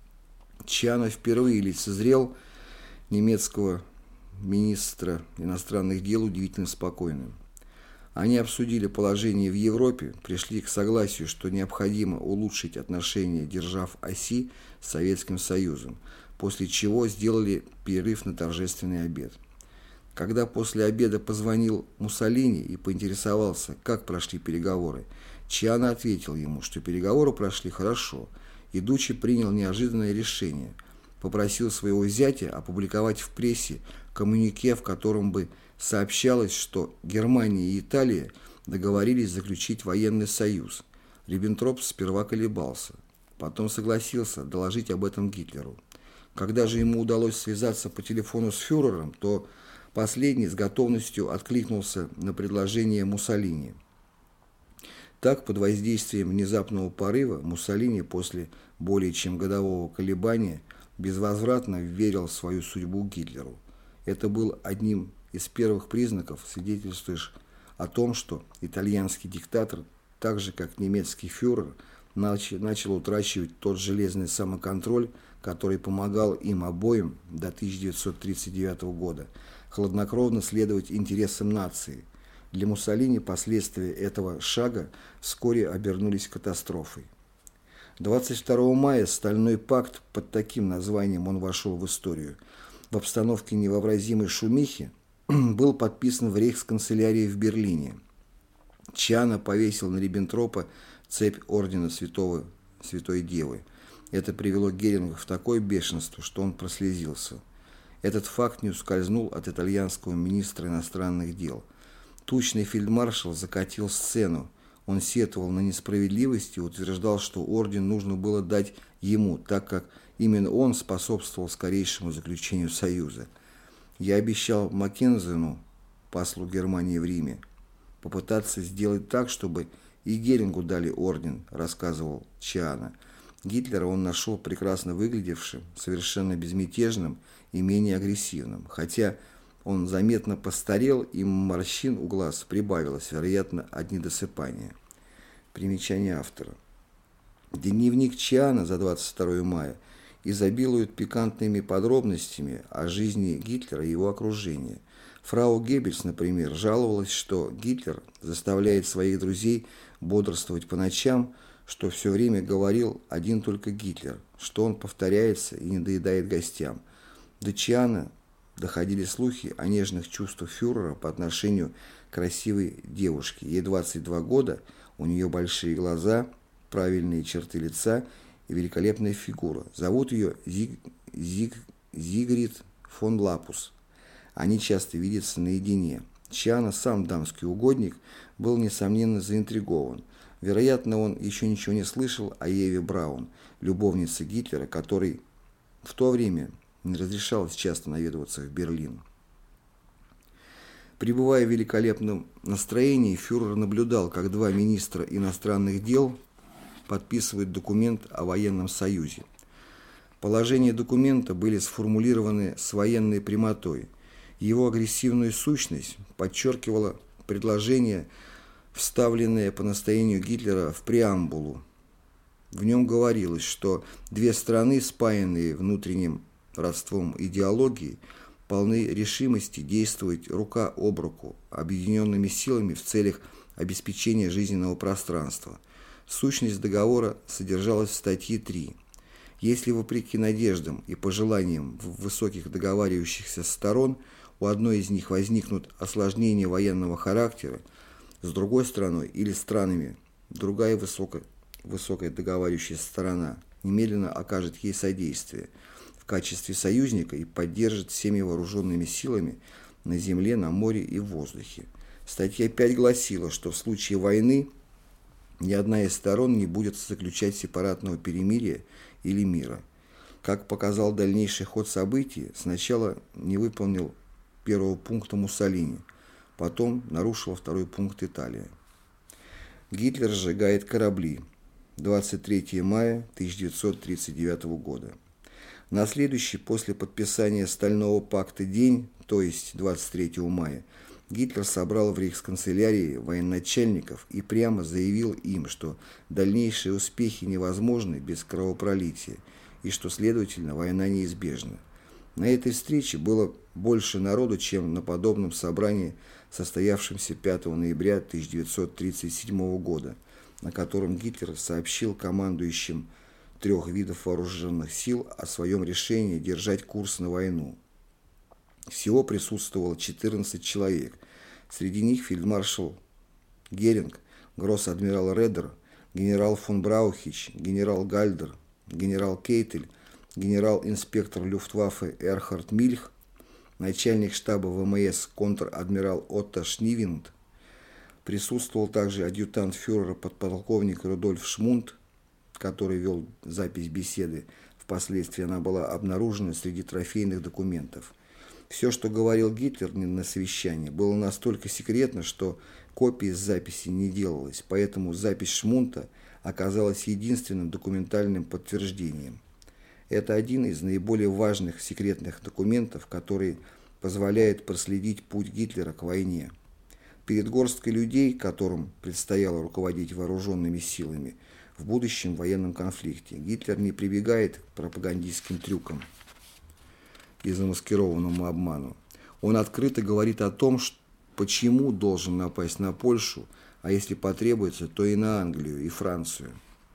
Чианна впервые лицезрел немецкого министра иностранных дел удивительно спокойным. Они обсудили положение в Европе, пришли к согласию, что необходимо улучшить отношения держав оси с Советским Союзом, после чего сделали перерыв на торжественный обед. Когда после обеда позвонил Муссолини и поинтересовался, как прошли переговоры, Чианна ответил ему, что переговоры прошли хорошо, и Дуччи принял неожиданное решение. Попросил своего зятя опубликовать в прессе коммюнике, в котором бы сообщалось, что Германия и Италия договорились заключить военный союз. Риббентроп сперва колебался, потом согласился доложить об этом Гитлеру. Когда же ему удалось связаться по телефону с фюрером, то последний с готовностью откликнулся на предложение Муссолини. Так, под воздействием внезапного порыва, Муссолини после более чем годового колебания безвозвратно верил в свою судьбу Гитлеру. Это был одним из первых признаков, свидетельствующих о том, что итальянский диктатор, так же как немецкий фюрер, начал, начал утрачивать тот железный самоконтроль, который помогал им обоим до тысяча девятьсот тридцать девятого года хладнокровно следовать интересам нации. Для Муссолини последствия этого шага вскоре обернулись катастрофой. двадцать второго мая Стальной пакт, под таким названием он вошел в историю, в обстановке невообразимой шумихи, был подписан в рейхсканцелярии в Берлине. Чианна повесил на Риббентропа цепь ордена Святого, Святой Девы. Это привело Геринга в такое бешенство, что он прослезился. Этот факт не ускользнул от итальянского министра иностранных дел. Тучный фельдмаршал закатил сцену. Он сетовал на несправедливость и утверждал, что орден нужно было дать ему, так как именно он способствовал скорейшему заключению союза. «Я обещал Маккензену, послу Германии в Риме, попытаться сделать так, чтобы и Герингу дали орден», рассказывал Чианна. Гитлера он нашел прекрасно выглядевшим, совершенно безмятежным и менее агрессивным, хотя он заметно постарел, и морщин у глаз прибавилось, вероятно, от недосыпания. Примечание автора. Дневник Чианна за двадцать второе мая изобилует пикантными подробностями о жизни Гитлера и его окружения. Фрау Геббельс, например, жаловалась, что Гитлер заставляет своих друзей бодрствовать по ночам, что все время говорил один только Гитлер, что он повторяется и не доедает гостям. До Чианна доходили слухи о нежных чувствах фюрера по отношению к красивой девушке. Ей двадцать два года, у нее большие глаза, правильные черты лица и великолепная фигура. Зовут ее Зиг, Зиг, Зигрид фон Лапус. Они часто видятся наедине. Чианна, сам дамский угодник, был, несомненно, заинтригован. Вероятно, он еще ничего не слышал о Еве Браун, любовнице Гитлера, которой в то время не разрешалось часто наведываться в Берлин. Пребывая в великолепном настроении, фюрер наблюдал, как два министра иностранных дел подписывают документ о военном союзе. Положения документа были сформулированы с военной прямотой. Его агрессивную сущность подчеркивало предложение вставленное по настоянию Гитлера в преамбулу. В нем говорилось, что две страны, спаянные внутренним родством идеологии, полны решимости действовать рука об руку, объединенными силами в целях обеспечения жизненного пространства. Сущность договора содержалась в статье три. Если, вопреки надеждам и пожеланиям высоких договаривающихся сторон, у одной из них возникнут осложнения военного характера, с другой страной или странами другая высоко, высокая договаривающаяся сторона немедленно окажет ей содействие в качестве союзника и поддержит всеми вооруженными силами на земле, на море и в воздухе. Статья пять гласила, что в случае войны ни одна из сторон не будет заключать сепаратного перемирия или мира. Как показал дальнейший ход событий, сначала не выполнил первого пункта Муссолини, потом нарушила второй пункт Италия. Гитлер сжигает корабли. двадцать третьего мая тысяча девятьсот тридцать девятого года. На следующий после подписания Стального пакта день, то есть двадцать третьего мая, Гитлер собрал в рейхсканцелярии военачальников и прямо заявил им, что дальнейшие успехи невозможны без кровопролития и что, следовательно, война неизбежна. На этой встрече было больше народу, чем на подобном собрании, состоявшемся пятого ноября тысяча девятьсот тридцать седьмого года, на котором Гитлер сообщил командующим трех видов вооруженных сил о своем решении держать курс на войну. Всего присутствовало четырнадцать человек. Среди них фельдмаршал Геринг, гросс-адмирал Редер, генерал фон Браухич, генерал Гальдер, генерал Кейтель, генерал-инспектор Люфтваффе Эрхард Мильх, начальник штаба ВМС контр-адмирал Отто Шнивинд. Присутствовал также адъютант фюрера подполковник Рудольф Шмунд, который вел запись беседы. Впоследствии она была обнаружена среди трофейных документов. Все, что говорил Гитлер на совещании, было настолько секретно, что копии с записи не делалось, поэтому запись Шмунта оказалась единственным документальным подтверждением. Это один из наиболее важных секретных документов, который позволяет проследить путь Гитлера к войне. Перед горсткой людей, которым предстояло руководить вооруженными силами в будущем военном конфликте, Гитлер не прибегает к пропагандистским трюкам и замаскированному обману. Он открыто говорит о том, что, почему должен напасть на Польшу, а если потребуется, то и на Англию и Францию.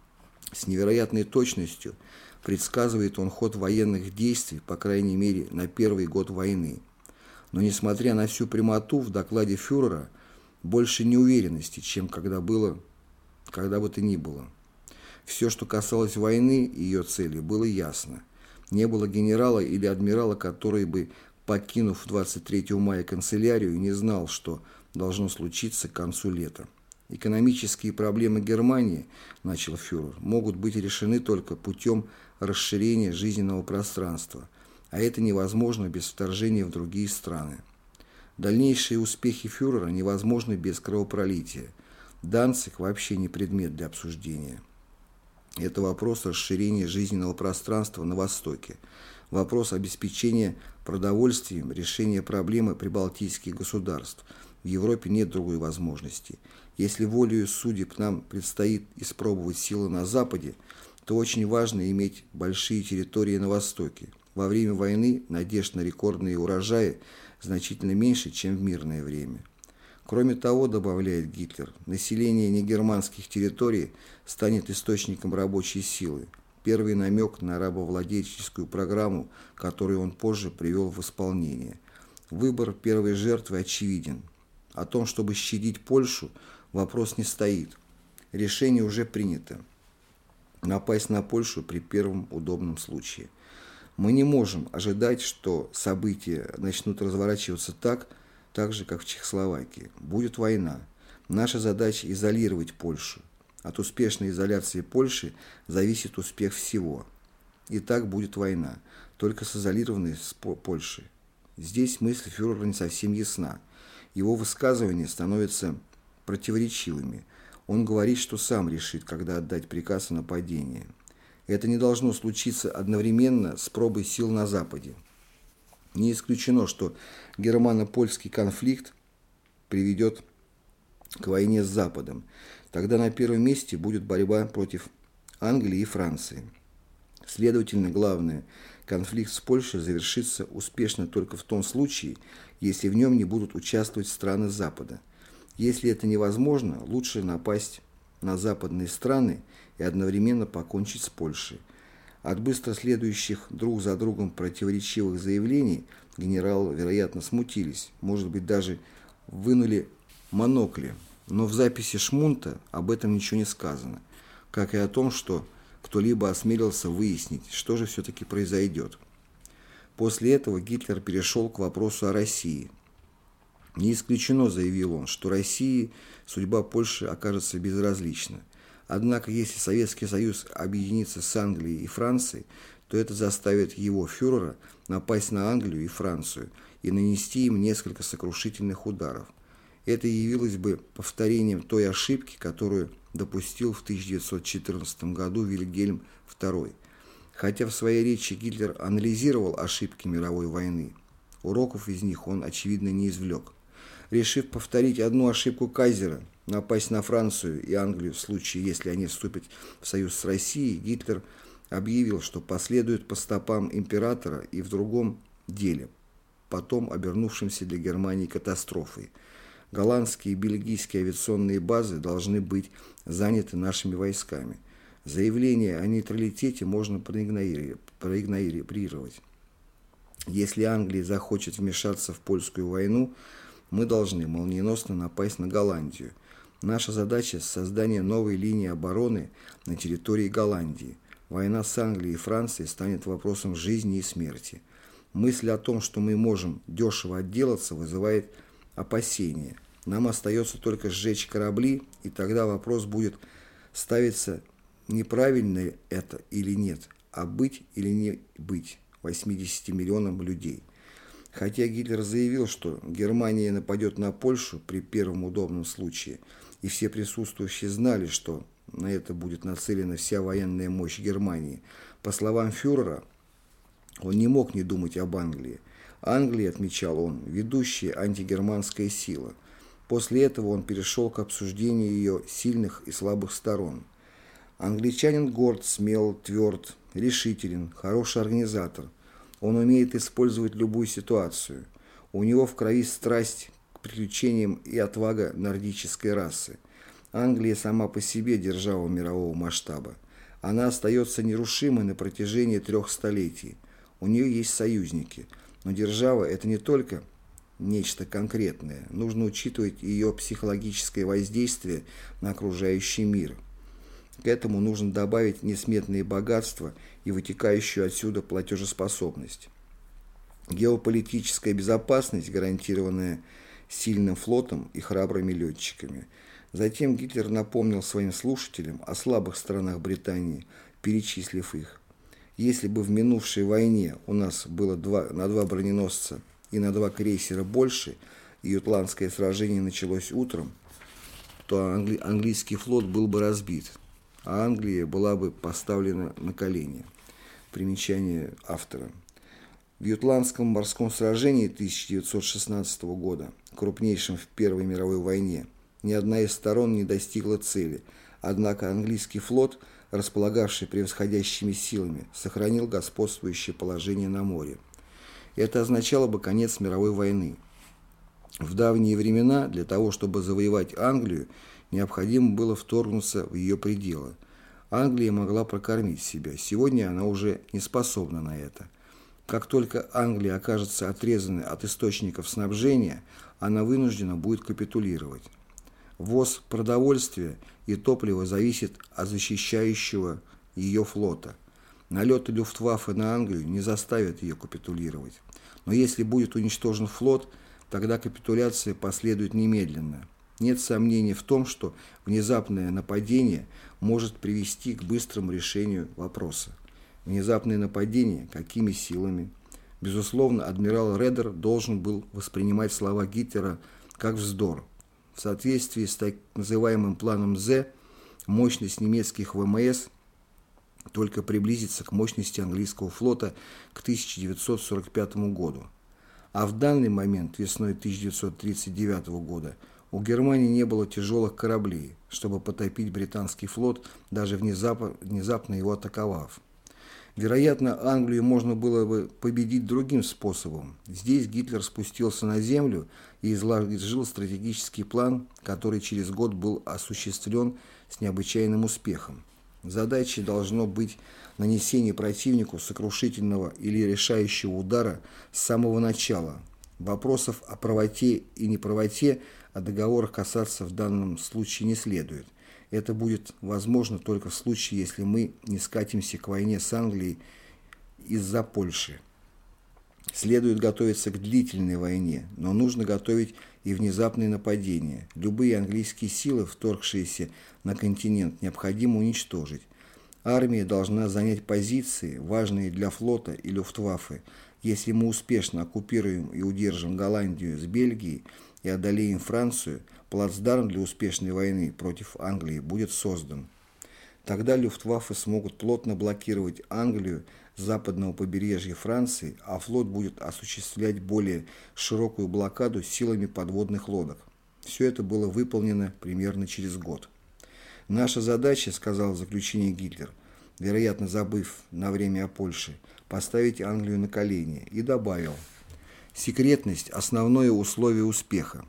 С невероятной точностью предсказывает он ход военных действий, по крайней мере, на первый год войны. Но, несмотря на всю прямоту, в докладе фюрера больше неуверенности, чем когда было, когда бы то ни было. Все, что касалось войны и ее цели, было ясно. Не было генерала или адмирала, который бы, покинув двадцать третьего мая канцелярию, не знал, что должно случиться к концу лета. Экономические проблемы Германии, начал фюрер, могут быть решены только путем расширения жизненного пространства, а это невозможно без вторжения в другие страны. Дальнейшие успехи фюрера невозможны без кровопролития. Данциг вообще не предмет для обсуждения. Это вопрос расширения жизненного пространства на Востоке, вопрос обеспечения продовольствием, решения проблемы прибалтийских государств. В Европе нет другой возможности. Если волею судеб нам предстоит испробовать силы на Западе, то очень важно иметь большие территории на Востоке. Во время войны надежд на рекордные урожаи значительно меньше, чем в мирное время. Кроме того, добавляет Гитлер, население негерманских территорий станет источником рабочей силы. Первый намек на рабовладельческую программу, которую он позже привел в исполнение. Выбор первой жертвы очевиден. О том, чтобы щадить Польшу, вопрос не стоит. Решение уже принято. Напасть на Польшу при первом удобном случае. Мы не можем ожидать, что события начнут разворачиваться так, так же, как в Чехословакии. Будет война. Наша задача – изолировать Польшу. От успешной изоляции Польши зависит успех всего. И так будет война, только с изолированной с Польшей. Здесь мысль фюрера не совсем ясна. Его высказывания становятся противоречивыми. Он говорит, что сам решит, когда отдать приказ о нападении. Это не должно случиться одновременно с пробой сил на Западе. Не исключено, что германо-польский конфликт приведет к войне с Западом. Тогда на первом месте будет борьба против Англии и Франции. Следовательно, главное, конфликт с Польшей завершится успешно только в том случае, если в нем не будут участвовать страны Запада. Если это невозможно, лучше напасть на западные страны и одновременно покончить с Польшей. От быстро следующих друг за другом противоречивых заявлений генералы, вероятно, смутились, может быть, даже вынули монокли, но в записи Шмунта об этом ничего не сказано, как и о том, что кто-либо осмелился выяснить, что же все-таки произойдет. После этого Гитлер перешел к вопросу о России. Не исключено, заявил он, что России судьба Польши окажется безразлична. Однако, если Советский Союз объединится с Англией и Францией, то это заставит его фюрера напасть на Англию и Францию и нанести им несколько сокрушительных ударов. Это явилось бы повторением той ошибки, которую допустил в тысяча девятьсот четырнадцатом году Вильгельм второй. Хотя в своей речи Гитлер анализировал ошибки мировой войны, уроков из них он, очевидно, не извлек. Решив повторить одну ошибку кайзера, напасть на Францию и Англию в случае, если они вступят в союз с Россией, Гитлер объявил, что последует по стопам императора и в другом деле, потом обернувшимся для Германии катастрофой. Голландские и бельгийские авиационные базы должны быть заняты нашими войсками. Заявление о нейтралитете можно проигнорировать. Если Англия захочет вмешаться в польскую войну, мы должны молниеносно напасть на Голландию. Наша задача – создание новой линии обороны на территории Голландии. Война с Англией и Францией станет вопросом жизни и смерти. Мысль о том, что мы можем дешево отделаться, вызывает опасения. Нам остается только сжечь корабли, и тогда вопрос будет ставиться, неправильно это или нет, а быть или не быть восьмидесяти миллионам людей. Хотя Гитлер заявил, что Германия нападет на Польшу при первом удобном случае, и все присутствующие знали, что на это будет нацелена вся военная мощь Германии, по словам фюрера, он не мог не думать об Англии. Англия, отмечал он, ведущая антигерманская сила. После этого он перешел к обсуждению ее сильных и слабых сторон. Англичанин горд, смел, тверд, решителен, хороший организатор. Он умеет использовать любую ситуацию. У него в крови страсть к приключениям и отвага нордической расы. Англия сама по себе держава мирового масштаба. Она остается нерушимой на протяжении трех столетий. У нее есть союзники. Но держава – это не только нечто конкретное. Нужно учитывать ее психологическое воздействие на окружающий мир. К этому нужно добавить несметные богатства и вытекающую отсюда платежеспособность. Геополитическая безопасность, гарантированная сильным флотом и храбрыми летчиками. Затем Гитлер напомнил своим слушателям о слабых сторонах Британии, перечислив их. Если бы в минувшей войне у нас было два, на два броненосца и на два крейсера больше, и ютландское сражение началось утром, то англи- английский флот был бы разбит, а Англия была бы поставлена на колени. Примечание автора. В Ютландском морском сражении тысяча девятьсот шестнадцатого года, крупнейшем в Первой мировой войне, ни одна из сторон не достигла цели, однако английский флот, располагавший превосходящими силами, сохранил господствующее положение на море. Это означало бы конец мировой войны. В давние времена для того, чтобы завоевать Англию, необходимо было вторгнуться в ее пределы. Англия могла прокормить себя. Сегодня она уже не способна на это. Как только Англия окажется отрезанной от источников снабжения, она вынуждена будет капитулировать. Ввоз продовольствия и топлива зависит от защищающего ее флота. Налеты Люфтваффе на Англию не заставят ее капитулировать. Но если будет уничтожен флот, тогда капитуляция последует немедленно. Нет сомнений в том, что внезапное нападение может привести к быстрому решению вопроса. Внезапное нападение? Какими силами? Безусловно, адмирал Редер должен был воспринимать слова Гитлера как вздор. В соответствии с так называемым планом З, мощность немецких ВМС только приблизится к мощности английского флота к тысяча девятьсот сорок пятому году. А в данный момент, весной тысяча девятьсот тридцать девятого года, У Германии не было тяжелых кораблей, чтобы потопить британский флот, даже внезапно, внезапно его атаковав. Вероятно, Англию можно было бы победить другим способом. Здесь Гитлер спустился на землю и изложил стратегический план, который через год был осуществлен с необычайным успехом. Задачей должно быть нанесение противнику сокрушительного или решающего удара с самого начала. Вопросов о правоте и неправоте о договорах касаться в данном случае не следует. Это будет возможно только в случае, если мы не скатимся к войне с Англией из-за Польши. Следует готовиться к длительной войне, но нужно готовить и внезапные нападения. Любые английские силы, вторгшиеся на континент, необходимо уничтожить. Армия должна занять позиции, важные для флота и Люфтваффе. Если мы успешно оккупируем и удержим Голландию с Бельгией и одолеем Францию, плацдарм для успешной войны против Англии будет создан. Тогда Люфтваффе смогут плотно блокировать Англию с западного побережья Франции, а флот будет осуществлять более широкую блокаду силами подводных лодок. Все это было выполнено примерно через год. «Наша задача, — сказал в заключении Гитлер, вероятно, забыв на время о Польше, — поставить Англию на колени», и добавил: «Секретность – основное условие успеха.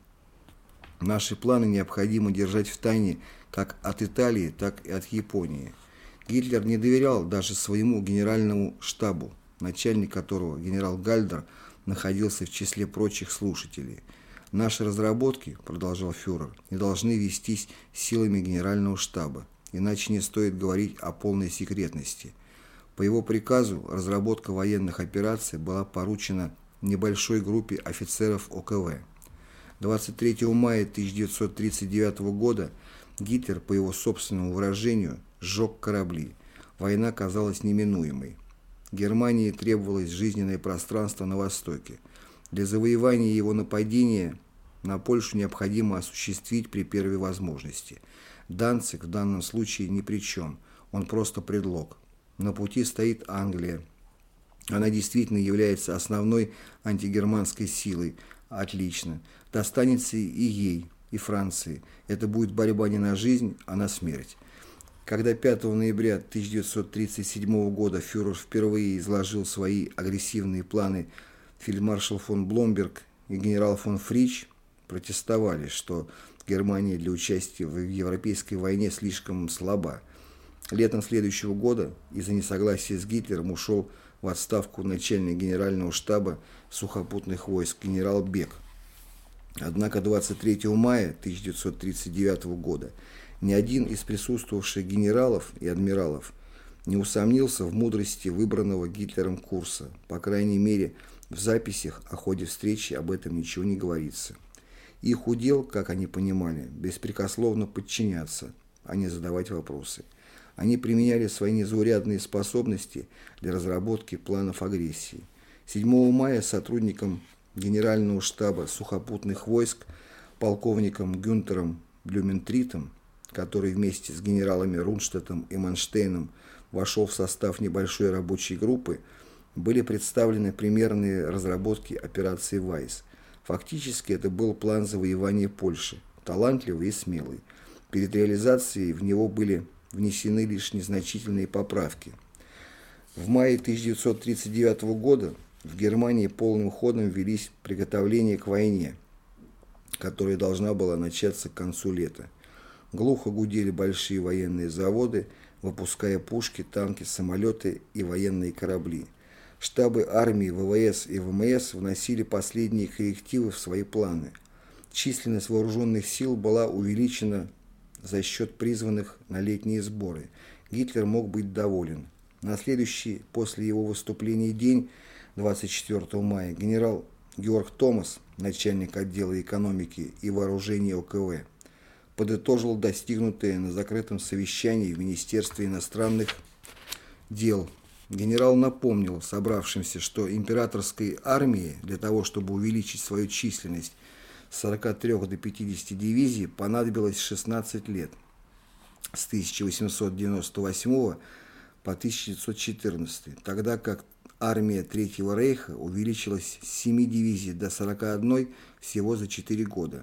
Наши планы необходимо держать в тайне как от Италии, так и от Японии». Гитлер не доверял даже своему генеральному штабу, начальник которого, генерал Гальдер, находился в числе прочих слушателей. «Наши разработки, — продолжал фюрер, — не должны вестись силами генерального штаба, иначе не стоит говорить о полной секретности». По его приказу разработка военных операций была поручена небольшой группе офицеров О К В. двадцать третьего мая тысяча девятьсот тридцать девятого года Гитлер, по его собственному выражению, сжег корабли. Война казалась неминуемой. Германии требовалось жизненное пространство на Востоке. Для завоевания его нападения на Польшу необходимо осуществить при первой возможности. Данциг в данном случае ни при чем, он просто предлог. На пути стоит Англия. Она действительно является основной антигерманской силой. Отлично. Достанется и ей, и Франции. Это будет борьба не на жизнь, а на смерть. Когда пятого ноября тысяча девятьсот тридцать седьмого года фюрер впервые изложил свои агрессивные планы, фельдмаршал фон Бломберг и генерал фон Фрич протестовали, что Германия для участия в европейской войне слишком слаба. Летом следующего года из-за несогласия с Гитлером ушел в отставку начальник генерального штаба сухопутных войск генерал Бек. Однако двадцать третьего мая тысяча девятьсот тридцать девятого года ни один из присутствовавших генералов и адмиралов не усомнился в мудрости выбранного Гитлером курса. По крайней мере, в записях о ходе встречи об этом ничего не говорится. Их удел, как они понимали, беспрекословно подчиняться, а не задавать вопросы. Они применяли свои незаурядные способности для разработки планов агрессии. седьмого мая сотрудникам Генерального штаба сухопутных войск полковником Гюнтером Блюментритом, который вместе с генералами Рунштеттом и Манштейном вошел в состав небольшой рабочей группы, были представлены примерные разработки операции «Вайс». Фактически это был план завоевания Польши, талантливый и смелый. Перед реализацией в него были внесены лишь незначительные поправки. В мае тысяча девятьсот тридцать девятого года в Германии полным ходом велись приготовления к войне, которая должна была начаться к концу лета. Глухо гудели большие военные заводы, выпуская пушки, танки, самолеты и военные корабли. Штабы армии, В В С и В М С вносили последние коррективы в свои планы. Численность вооруженных сил была увеличена за счет призванных на летние сборы. Гитлер мог быть доволен. На следующий после его выступления день, двадцать четвёртого мая, генерал Георг Томас, начальник отдела экономики и вооружения О К В, подытожил достигнутое на закрытом совещании в Министерстве иностранных дел. Генерал напомнил собравшимся, что императорской армии для того, чтобы увеличить свою численность с сорока трёх до пятидесяти дивизий, понадобилось шестнадцать лет, с тысяча восемьсот девяносто восьмого по тысяча девятьсот четырнадцатый, тогда как армия Третьего рейха увеличилась с семи дивизий до сорока одной всего за четыре года.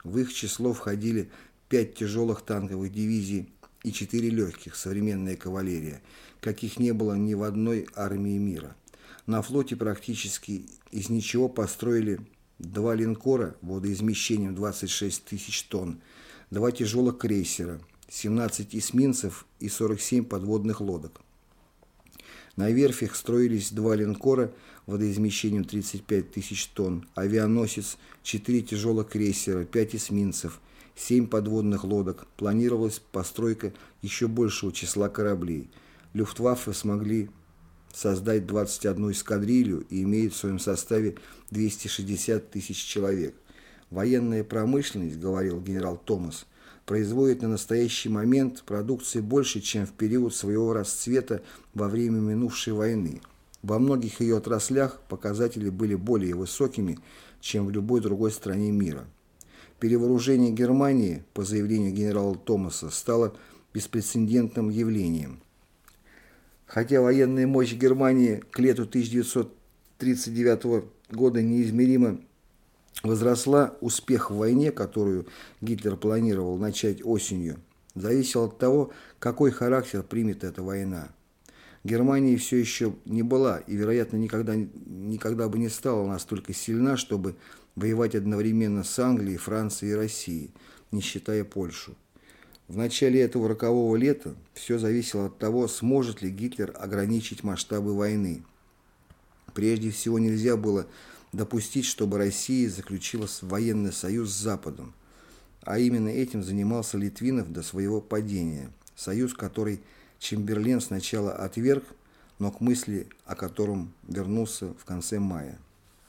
В их число входили пять тяжелых танковых дивизий и четыре легких, современная кавалерия, каких не было ни в одной армии мира. На флоте практически из ничего построили два линкора водоизмещением двадцать шесть тысяч тонн, два тяжелых крейсера, семнадцать эсминцев и сорок семь подводных лодок. На верфях строились два линкора водоизмещением тридцать пять тысяч тонн, авианосец, четыре тяжелых крейсера, пять эсминцев, семь подводных лодок. Планировалась постройка еще большего числа кораблей. Люфтваффе смогли создать двадцать одну эскадрилью и имеет в своем составе двести шестьдесят тысяч человек. Военная промышленность, говорил генерал Томас, производит на настоящий момент продукции больше, чем в период своего расцвета во время минувшей войны. Во многих ее отраслях показатели были более высокими, чем в любой другой стране мира. Перевооружение Германии, по заявлению генерала Томаса, стало беспрецедентным явлением. Хотя военная мощь Германии к лету тысяча девятьсот тридцать девятого года неизмеримо возросла, успех в войне, которую Гитлер планировал начать осенью, зависел от того, какой характер примет эта война. Германия все еще не была и, вероятно, никогда, никогда бы не стала настолько сильна, чтобы воевать одновременно с Англией, Францией и Россией, не считая Польшу. В начале этого рокового лета все зависело от того, сможет ли Гитлер ограничить масштабы войны. Прежде всего, нельзя было допустить, чтобы Россия заключила военный союз с Западом, а именно этим занимался Литвинов до своего падения, союз, который Чемберлен сначала отверг, но к мысли о котором вернулся в конце мая.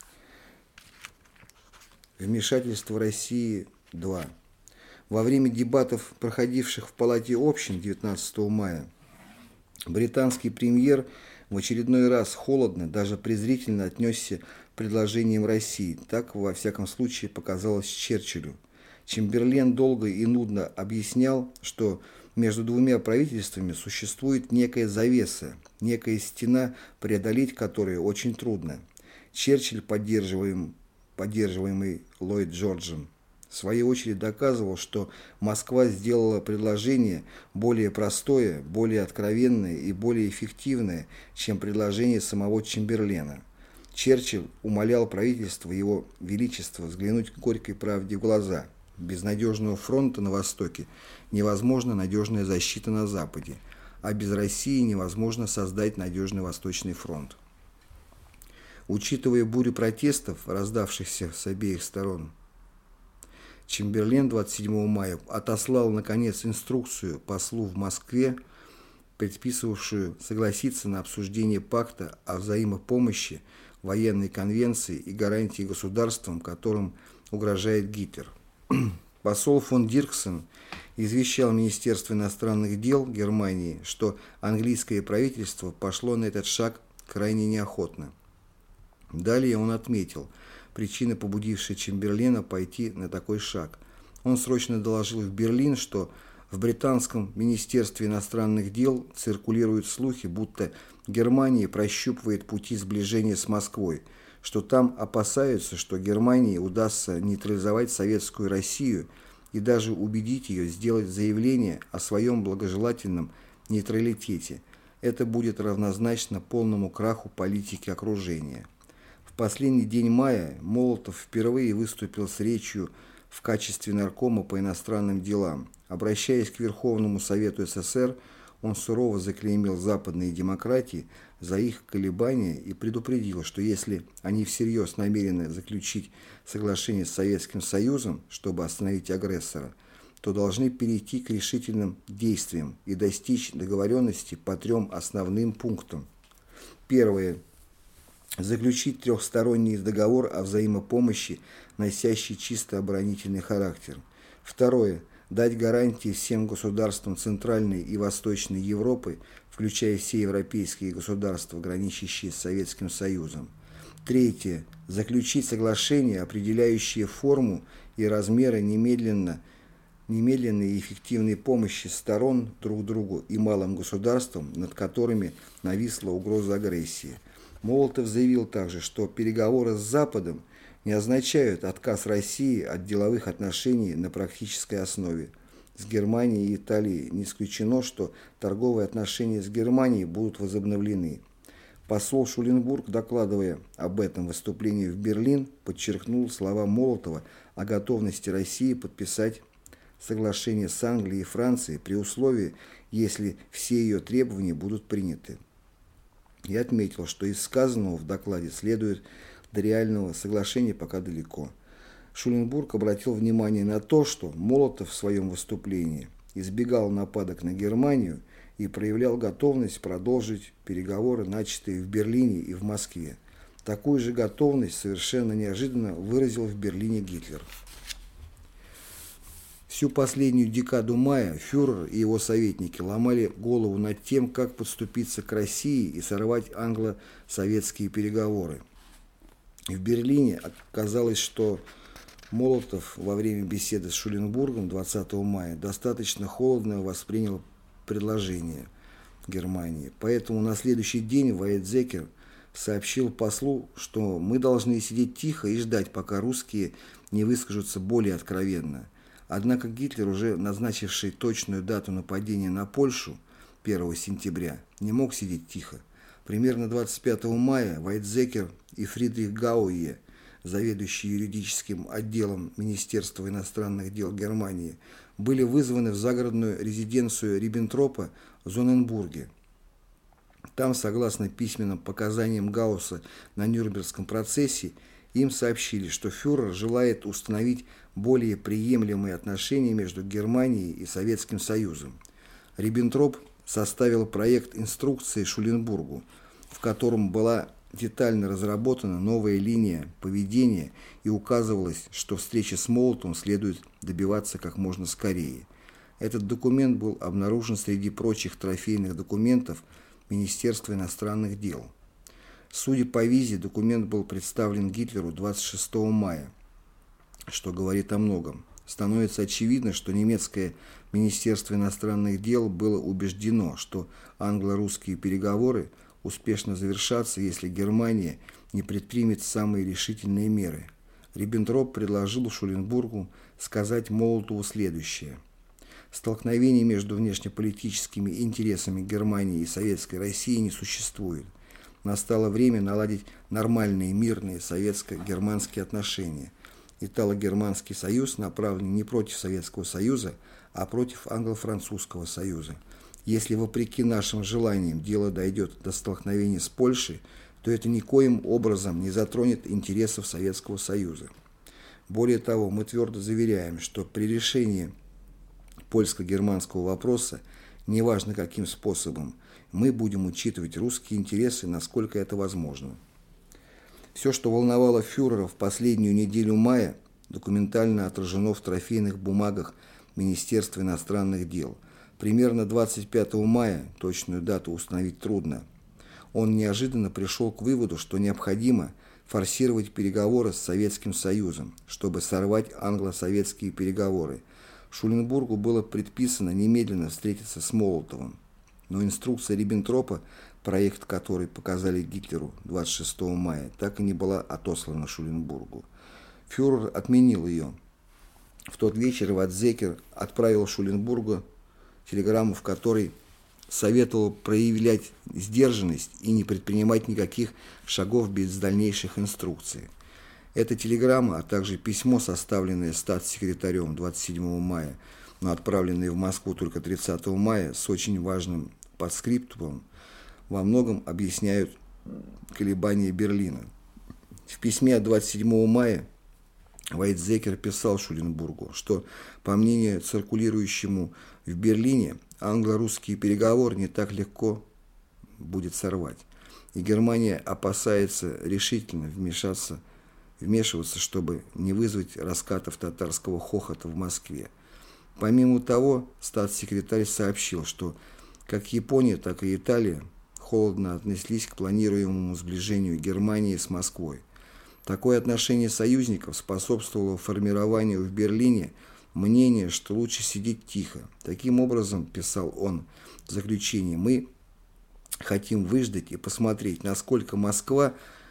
Вмешательство России два. Во время дебатов, проходивших в Палате общин девятнадцатого мая, британский премьер в очередной раз холодно, даже презрительно отнесся к предложениям России. Так, во всяком случае, показалось Черчиллю. Чемберлен долго и нудно объяснял, что между двумя правительствами существует некая завеса, некая стена, преодолеть которую очень трудно. Черчилль, поддерживаем, поддерживаемый Ллойд Джорджем, в свою очередь доказывал, что Москва сделала предложение более простое, более откровенное и более эффективное, чем предложение самого Чемберлена. Черчилль умолял правительство Его Величества взглянуть к горькой правде в глаза. Без надежного фронта на Востоке невозможна надежная защита на Западе, а без России невозможно создать надежный Восточный фронт. Учитывая бурю протестов, раздавшихся с обеих сторон, Чемберлен двадцать седьмого мая отослал, наконец, инструкцию послу в Москве, предписывавшую согласиться на обсуждение пакта о взаимопомощи, военной конвенции и гарантии государствам, которым угрожает Гитлер. Посол фон Дирксен извещал Министерство иностранных дел Германии, что английское правительство пошло на этот шаг крайне неохотно. Далее он отметил причины, побудившие Чемберлена пойти на такой шаг. Он срочно доложил в Берлин, что в британском Министерстве иностранных дел циркулируют слухи, будто Германия прощупывает пути сближения с Москвой, что там опасаются, что Германии удастся нейтрализовать советскую Россию и даже убедить ее сделать заявление о своем благожелательном нейтралитете. Это будет равнозначно полному краху политики окружения. В последний день мая Молотов впервые выступил с речью в качестве наркома по иностранным делам. Обращаясь к Верховному Совету СССР, он сурово заклеймил западные демократии за их колебания и предупредил, что если они всерьез намерены заключить соглашение с Советским Союзом, чтобы остановить агрессора, то должны перейти к решительным действиям и достичь договоренности по трем основным пунктам. Первое. Заключить трехсторонний договор о взаимопомощи, носящий чисто оборонительный характер. Второе. Дать гарантии всем государствам Центральной и Восточной Европы, включая все европейские государства, граничащие с Советским Союзом. Третье. Заключить соглашение, определяющее форму и размеры немедленно, немедленной и эффективной помощи сторон друг другу и малым государствам, над которыми нависла угроза агрессии. Молотов заявил также, что переговоры с Западом не означают отказ России от деловых отношений на практической основе. С Германией и Италией не исключено, что торговые отношения с Германией будут возобновлены. Посол Шуленбург, докладывая об этом выступлении в Берлин, подчеркнул слова Молотова о готовности России подписать соглашение с Англией и Францией при условии, если все ее требования будут приняты. Я отметил, что из сказанного в докладе следует до реального соглашения пока далеко. Шуленбург обратил внимание на то, что Молотов в своем выступлении избегал нападок на Германию и проявлял готовность продолжить переговоры, начатые в Берлине и в Москве. Такую же готовность совершенно неожиданно выразил в Берлине Гитлер. Всю последнюю декаду мая фюрер и его советники ломали голову над тем, как подступиться к России и сорвать англо-советские переговоры. В Берлине оказалось, что Молотов во время беседы с Шуленбургом двадцатого мая достаточно холодно воспринял предложение Германии. Поэтому на следующий день Ваидзекер сообщил послу, что мы должны сидеть тихо и ждать, пока русские не выскажутся более откровенно. Однако Гитлер, уже назначивший точную дату нападения на Польшу, первого сентября, не мог сидеть тихо. Примерно двадцать пятого мая Ваидзекер и Фридрих Гауе, заведующий юридическим отделом Министерства иностранных дел Германии, были вызваны в загородную резиденцию Риббентропа в Зонненбурге. Там, согласно письменным показаниям Гаусса на Нюрнбергском процессе, им сообщили, что фюрер желает установить более приемлемые отношения между Германией и Советским Союзом. Риббентроп составил проект инструкции Шуленбургу, в котором была детально разработана новая линия поведения и указывалось, что встречи с Молотовым следует добиваться как можно скорее. Этот документ был обнаружен среди прочих трофейных документов Министерства иностранных дел. Судя по визе, документ был представлен Гитлеру двадцать шестого мая, что говорит о многом. Становится очевидно, что немецкое Министерство иностранных дел было убеждено, что англо-русские переговоры успешно завершатся, если Германия не предпримет самые решительные меры. Риббентроп предложил Шуленбургу сказать Молотову следующее. Столкновений между внешнеполитическими интересами Германии и Советской России не существует. Настало время наладить нормальные мирные советско-германские отношения. Итало-Германский союз направлен не против Советского Союза, а против Англо-Французского Союза. Если вопреки нашим желаниям дело дойдет до столкновения с Польшей, то это никоим образом не затронет интересов Советского Союза. Более того, мы твердо заверяем, что при решении польско-германского вопроса, неважно каким способом, мы будем учитывать русские интересы, насколько это возможно. Все, что волновало фюрера в последнюю неделю мая, документально отражено в трофейных бумагах Министерства иностранных дел. Примерно двадцать пятого мая, точную дату установить трудно, он неожиданно пришел к выводу, что необходимо форсировать переговоры с Советским Союзом, чтобы сорвать англо-советские переговоры. Шуленбургу было предписано немедленно встретиться с Молотовым. Но инструкция Риббентропа, проект которой показали Гитлеру двадцать шестого мая, так и не была отослана Шуленбургу. Фюрер отменил ее. В тот вечер Ваидзекер отправил Шуленбургу телеграмму, в которой советовал проявлять сдержанность и не предпринимать никаких шагов без дальнейших инструкций. Эта телеграмма, а также письмо, составленное статс-секретарем двадцать седьмого мая, но отправленное в Москву только тридцатого мая, с очень важным подскриптумом, во многом объясняют колебания Берлина. В письме от двадцать седьмого мая Ваидзекер писал Шуленбургу, что, по мнению циркулирующему в Берлине, англо-русские переговоры не так легко будет сорвать, и Германия опасается решительно вмешаться, вмешиваться, чтобы не вызвать раскатов татарского хохота в Москве. Помимо того, статс-секретарь сообщил, что как Япония, так и Италия холодно отнеслись к планируемому сближению Германии с Москвой. Такое отношение союзников способствовало формированию в Берлине мнения, что лучше сидеть тихо. Таким образом, писал он в заключении, мы хотим выждать и посмотреть, насколько Москва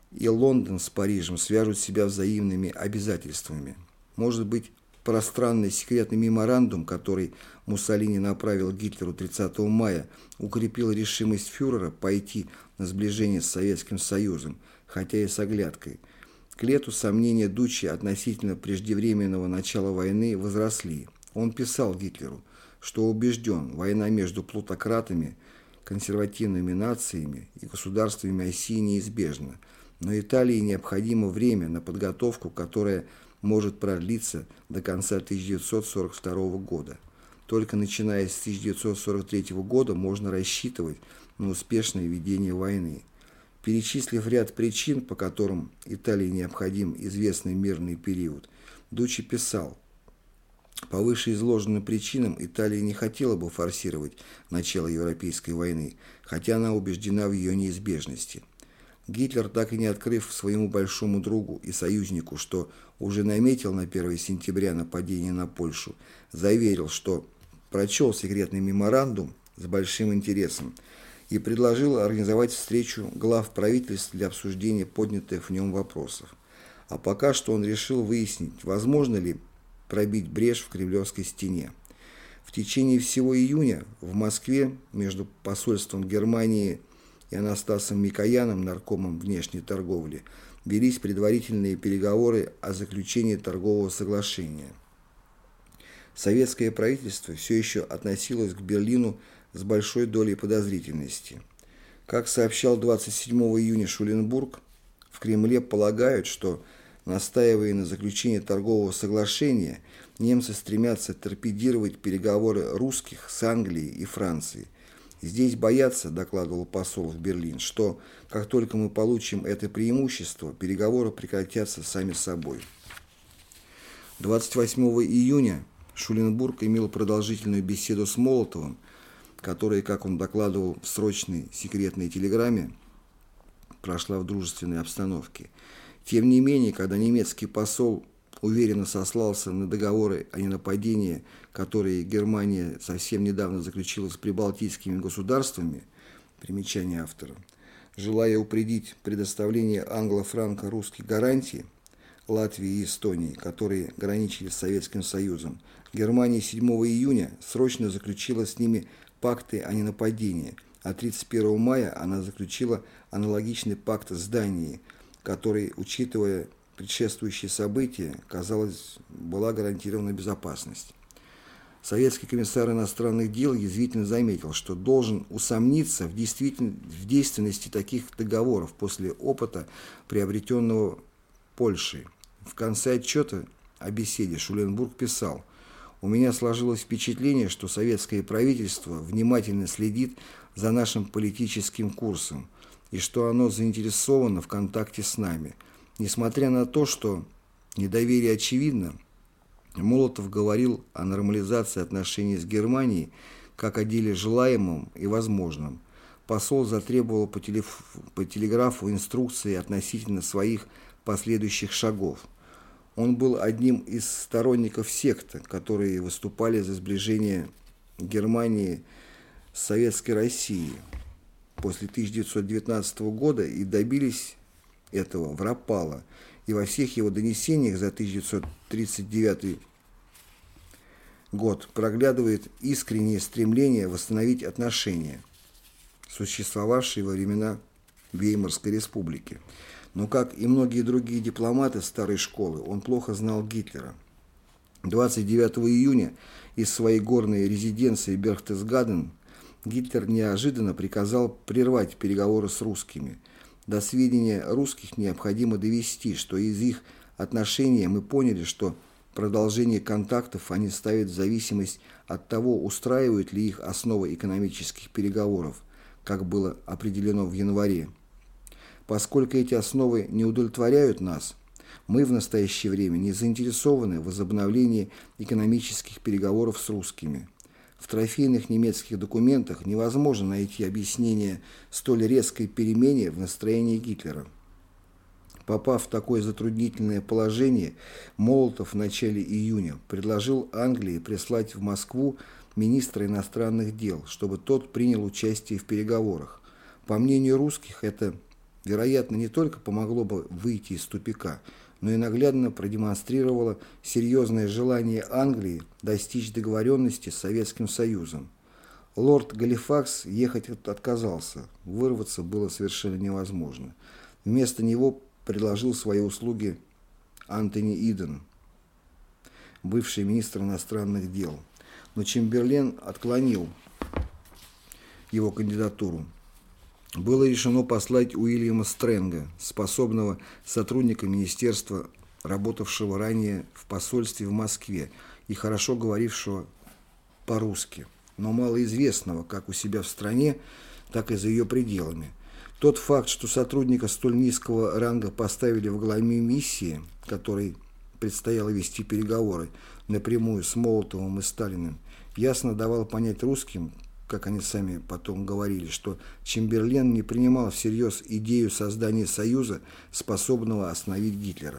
и Лондон с Парижем свяжут себя взаимными обязательствами. Может быть, пространный секретный меморандум, который Муссолини направил Гитлеру тридцатого мая, укрепил решимость фюрера пойти на сближение с Советским Союзом, хотя и с оглядкой. К лету сомнения Дуччи относительно преждевременного начала войны возросли. Он писал Гитлеру, что убежден, война между плутократами, консервативными нациями и государствами Оси неизбежна, но Италии необходимо время на подготовку, которая может продлиться до конца тысяча девятьсот сорок второго года. Только начиная с тысяча девятьсот сорок третьего года можно рассчитывать на успешное ведение войны. Перечислив ряд причин, по которым Италии необходим известный мирный период, Дуччи писал: по вышеизложенным причинам Италия не хотела бы форсировать начало Европейской войны, хотя она убеждена в ее неизбежности. Гитлер, так и не открыв своему большому другу и союзнику, что уже наметил на первое сентября нападение на Польшу, заверил, что прочел секретный меморандум с большим интересом и предложил организовать встречу глав правительств для обсуждения поднятых в нем вопросов. А пока что он решил выяснить, возможно ли пробить брешь в Кремлевской стене. В течение всего июня в Москве между посольством Германии и Анастасом Микояном, наркомом внешней торговли, велись предварительные переговоры о заключении торгового соглашения. Советское правительство все еще относилось к Берлину с большой долей подозрительности. Как сообщал двадцать седьмого июня Шуленбург, в Кремле полагают, что, настаивая на заключении торгового соглашения, немцы стремятся торпедировать переговоры русских с Англией и Францией. Здесь боятся, докладывал посол в Берлин, что, как только мы получим это преимущество, переговоры прекратятся сами собой. двадцать восьмого июня Шуленбург имел продолжительную беседу с Молотовым, которая, как он докладывал в срочной секретной телеграмме, прошла в дружественной обстановке. Тем не менее, когда немецкий посол уверенно сослался на договоры о ненападении, которые Германия совсем недавно заключила с прибалтийскими государствами, примечание автора, желая упредить предоставление англо-франко-русских гарантий Латвии и Эстонии, которые граничили с Советским Союзом, Германия седьмого июня срочно заключила с ними пакты о ненападении, а тридцать первого мая она заключила аналогичный пакт с Данией, который, учитывая предшествующие события, казалось, была гарантирована безопасность. Советский комиссар иностранных дел язвительно заметил, что должен усомниться в, в действенности таких договоров после опыта, приобретенного Польшей. В конце отчета о беседе Шуленбург писал: «У меня сложилось впечатление, что советское правительство внимательно следит за нашим политическим курсом и что оно заинтересовано в контакте с нами. Несмотря на то, что недоверие очевидно, Молотов говорил о нормализации отношений с Германией как о деле желаемом и возможном. Посол затребовал по, телеф... по телеграфу инструкции относительно своих последующих шагов. Он был одним из сторонников секты, которые выступали за сближение Германии с Советской Россией после тысяча девятьсот девятнадцатого года и добились этого в Рапалло, и во всех его донесениях за тысяча девятьсот тридцать девятый год проглядывает искреннее стремление восстановить отношения, существовавшие во времена Веймарской республики. Но, как и многие другие дипломаты старой школы, он плохо знал Гитлера. двадцать девятого июня из своей горной резиденции Берхтесгаден Гитлер неожиданно приказал прервать переговоры с русскими. До сведения русских необходимо довести, что из их отношения мы поняли, что продолжение контактов они ставят в зависимость от того, устраивают ли их основы экономических переговоров, как было определено в январе. Поскольку эти основы не удовлетворяют нас, мы в настоящее время не заинтересованы в возобновлении экономических переговоров с русскими. В трофейных немецких документах невозможно найти объяснение столь резкой перемене в настроении Гитлера. Попав в такое затруднительное положение, Молотов в начале июня предложил Англии прислать в Москву министра иностранных дел, чтобы тот принял участие в переговорах. По мнению русских, это вероятно, не только помогло бы выйти из тупика, но и наглядно продемонстрировало серьезное желание Англии достичь договоренности с Советским Союзом. Лорд Галифакс ехать отказался, вырваться было совершенно невозможно. Вместо него предложил свои услуги Антони Иден, бывший министр иностранных дел, но Чемберлен отклонил его кандидатуру. Было решено послать Уильяма Стрэнга, способного сотрудника министерства, работавшего ранее в посольстве в Москве и хорошо говорившего по-русски, но малоизвестного как у себя в стране, так и за ее пределами. Тот факт, что сотрудника столь низкого ранга поставили во главе миссии, которой предстояло вести переговоры напрямую с Молотовым и Сталиным, ясно давал понять русским, как они сами потом говорили, что Чемберлен не принимал всерьез идею создания союза, способного остановить Гитлера.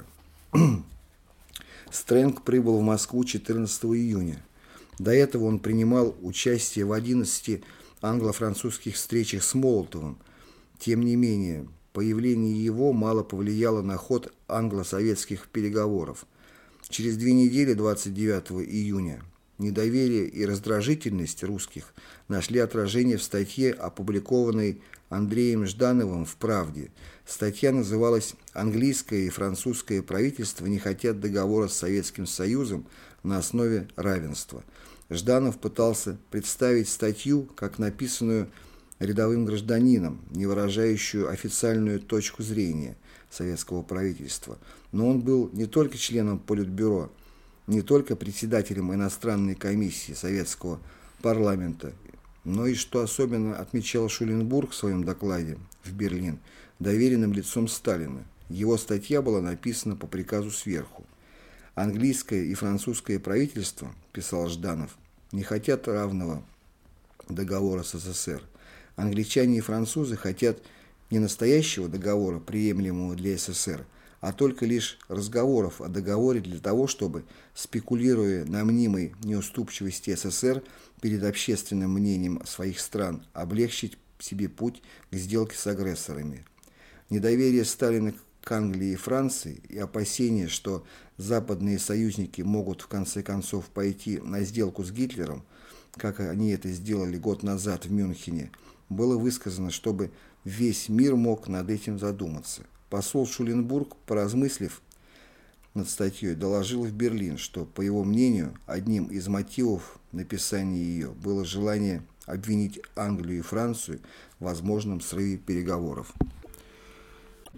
Стрэнг прибыл в Москву четырнадцатого июня. До этого он принимал участие в одиннадцати англо-французских встречах с Молотовым. Тем не менее, появление его мало повлияло на ход англо-советских переговоров. Через две недели, двадцать девятого июня, недоверие и раздражительность русских нашли отражение в статье, опубликованной Андреем Ждановым в «Правде». Статья называлась «Английское и французское правительство не хотят договора с Советским Союзом на основе равенства». Жданов пытался представить статью как написанную рядовым гражданином, не выражающую официальную точку зрения советского правительства. Но он был не только членом Политбюро, не только председателем иностранной комиссии советского парламента, но и, что особенно отмечал Шуленбург в своем докладе в Берлин, доверенным лицом Сталина. Его статья была написана по приказу сверху. «Английское и французское правительство, — писал Жданов, — не хотят равного договора с СССР. Англичане и французы хотят не настоящего договора, приемлемого для СССР, а только лишь разговоров о договоре для того, чтобы, спекулируя на мнимой неуступчивости СССР перед общественным мнением своих стран, облегчить себе путь к сделке с агрессорами». Недоверие Сталина к Англии и Франции и опасения, что западные союзники могут в конце концов пойти на сделку с Гитлером, как они это сделали год назад в Мюнхене, было высказано, чтобы весь мир мог над этим задуматься. Посол Шуленбург, поразмыслив над статьей, доложил в Берлин, что, по его мнению, одним из мотивов написания ее было желание обвинить Англию и Францию в возможном срыве переговоров.